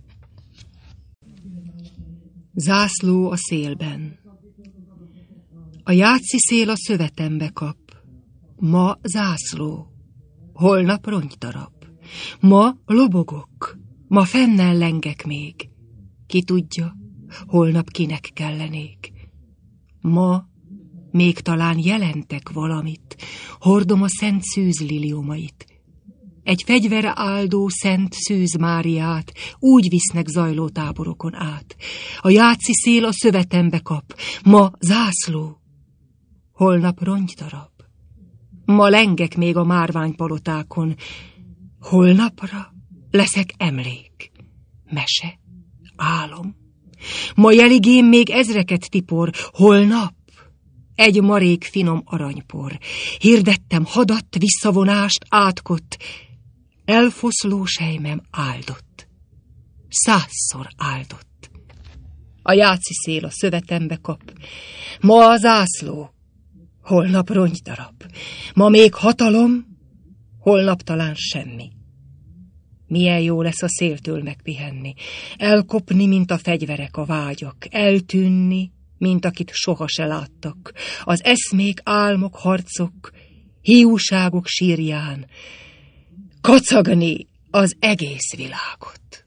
Zászló a szélben. A játszi szél a szövetembe kap. Ma zászló, holnap rongydarab. Ma lobogok, ma fennel lengek még. Ki tudja, holnap kinek kellenék. Ma még talán jelentek valamit, hordom a szent szűz liliomait. egy fegyvere áldó Szent Szűz Máriát úgy visznek zajló táborokon át. A játszi szél a szövetembe kap, ma zászló, holnap rongydarab. Ma lengek még a márványpalotákon, holnapra leszek emlék, mese, álom. Ma jeligém még ezreket tipor, holnap egy marék finom aranypor. Hirdettem hadat, visszavonást, átkot, elfoszló sejmem áldott, százszor áldott. A játszi szél a szövetembe kap, ma a zászló, holnap rongydarab. Ma még hatalom, holnap talán semmi. Milyen jó lesz a széltől megpihenni, elkopni, mint a fegyverek, a vágyak, eltűnni, mint akit soha se láttak, az eszmék, álmok, harcok, hiúságok sírján, kacagni az egész világot.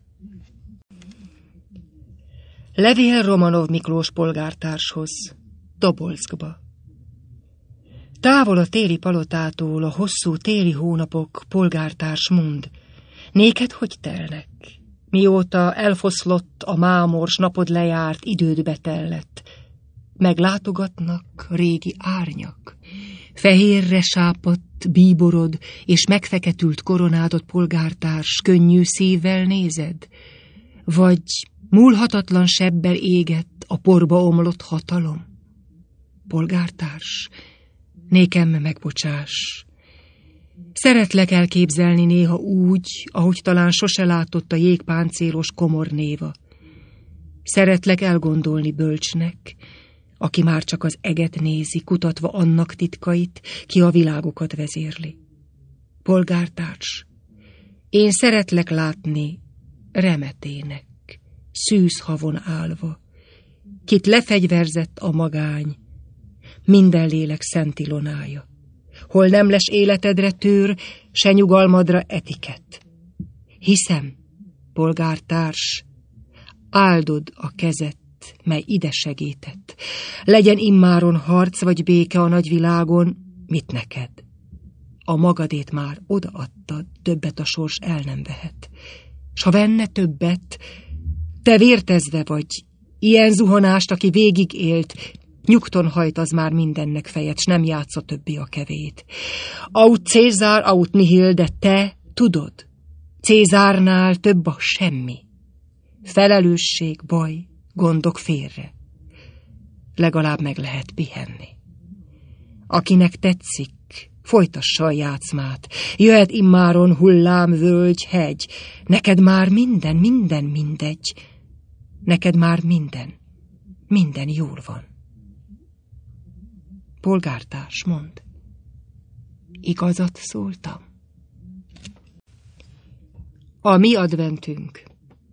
Levél Romanov Miklós polgártárshoz, Tobolszkba. Távol a téli palotától a hosszú téli hónapok, polgártárs mund, néked hogy telnek? Mióta elfoszlott a mámors, napod lejárt, időd betellett. Meglátogatnak régi árnyak. Fehérre sápadt bíborod és megfeketült koronádot, polgártárs, könnyű szívvel nézed? Vagy múlhatatlan sebbel égett a porba omlott hatalom? Polgártárs, nékem megbocsáss. Szeretlek elképzelni néha úgy, ahogy talán sose látott a jégpáncélos komornéva. Szeretlek elgondolni bölcsnek, aki már csak az eget nézi, kutatva annak titkait, ki a világokat vezérli. Polgártárs, én szeretlek látni remetének, szűz havon állva, kit lefegyverzett a magány, minden lélek szent ilonája, hol nem lesz életedre tőr, se nyugalmadra etiket. Hiszem, polgártárs, áldod a kezet, mely ide segített. Legyen immáron harc vagy béke a nagyvilágon, mit neked? A magadét már odaadtad, többet a sors el nem vehet. S ha venne többet, te vértezve vagy, ilyen zuhanást, aki végig élt, nyugton hajt az már mindennek fejet, s nem játsza többi a kevét. Aut Cézár, aut nihil, de te tudod, Cézárnál több a semmi. Felelősség, baj, gondok félre. Legalább meg lehet pihenni. Akinek tetszik, folytassa a játszmát. Jöhet immáron hullám, völgy, hegy. Neked már minden, minden mindegy. Neked már minden, minden jól van. Polgártárs, mond, igazat szóltam? A mi adventünk.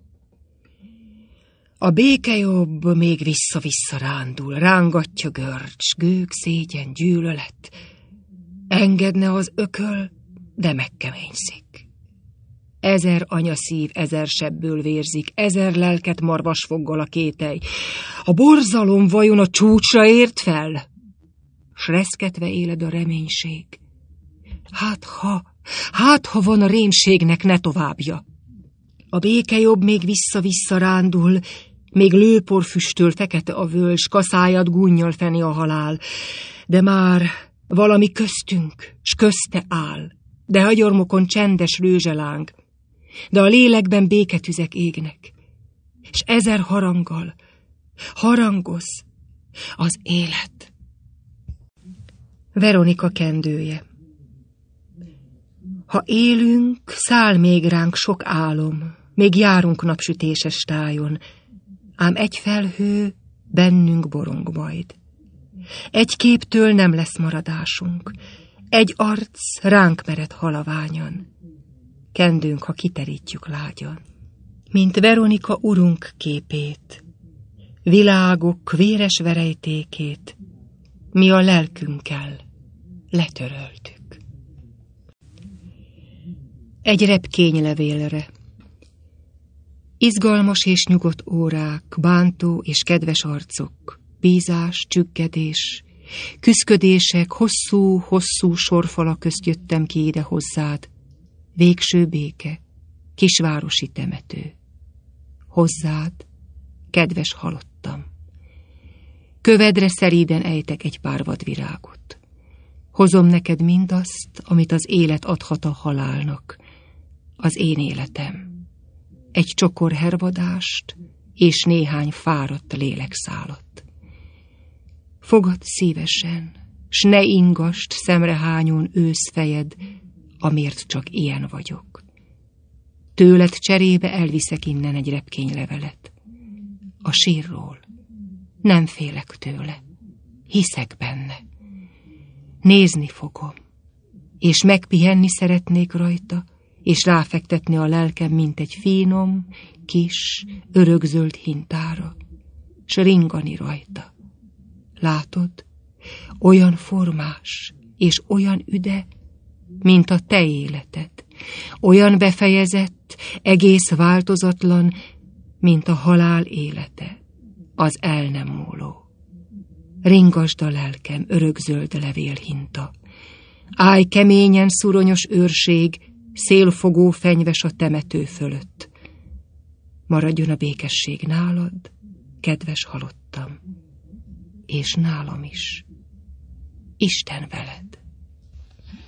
A béke jobb még vissza-vissza rándul, rángatja görcs, gőg, szégyen, gyűlölet. Engedne az ököl, de megkeményszik. Ezer anyaszív, ezer sebből vérzik, ezer lelket marvasfoggal a kételj. A borzalom vajon a csúcsra ért fel? S reszketve éled a reménység. Hát ha, hát ha van a rémségnek, ne továbbja. A béke jobb még vissza-vissza rándul, még lőpor füstöl fekete a völgy, kaszájad gúnnyal feni a halál. De már valami köztünk, s közte áll, de a gyarmokon csendes rőzseláng, de a lélekben béketüzek égnek, s ezer haranggal harangoz az élet. Veronika kendője. Ha élünk, száll még ránk sok álom, még járunk napsütéses tájon, ám egy felhő bennünk borong majd. Egy képtől nem lesz maradásunk, egy arc ránk mered halaványan, kendőnk, ha kiterítjük lágyan. Mint Veronika urunk képét, világok véres verejtékét, mi a lelkünkkel letöröltük. Egy repkénylevélre. Izgalmas és nyugodt órák, bántó és kedves arcok, bízás, csüggedés, küszködések, hosszú-hosszú sorfalak közt jöttem ki ide hozzád. végső béke, kisvárosi temető. Hozzád, kedves halottam. Kövedre szeríden ejtek egy pár vadvirágot. Hozom neked mindazt, amit az élet adhat a halálnak. Az én életem. Egy csokor hervadást és néhány fáradt lélekszálat. Fogad szívesen, s ne ingast szemrehányón őszfejed, amért csak ilyen vagyok. Tőled cserébe elviszek innen egy repkénylevelet. A sírról. Nem félek tőle. Hiszek benne. Nézni fogom, és megpihenni szeretnék rajta, és ráfektetni a lelkem, mint egy finom, kis, örökzöld hintára, s ringani rajta. Látod, olyan formás, és olyan üde, mint a te életed, olyan befejezett, egész változatlan, mint a halál élete, az el nem múló. Ringasd a lelkem, örökzöld levélhinta. Állj keményen szuronyos őrség, szélfogó fenyves a temető fölött. Maradjon a békesség nálad, kedves halottam, és nálam is. Isten veled!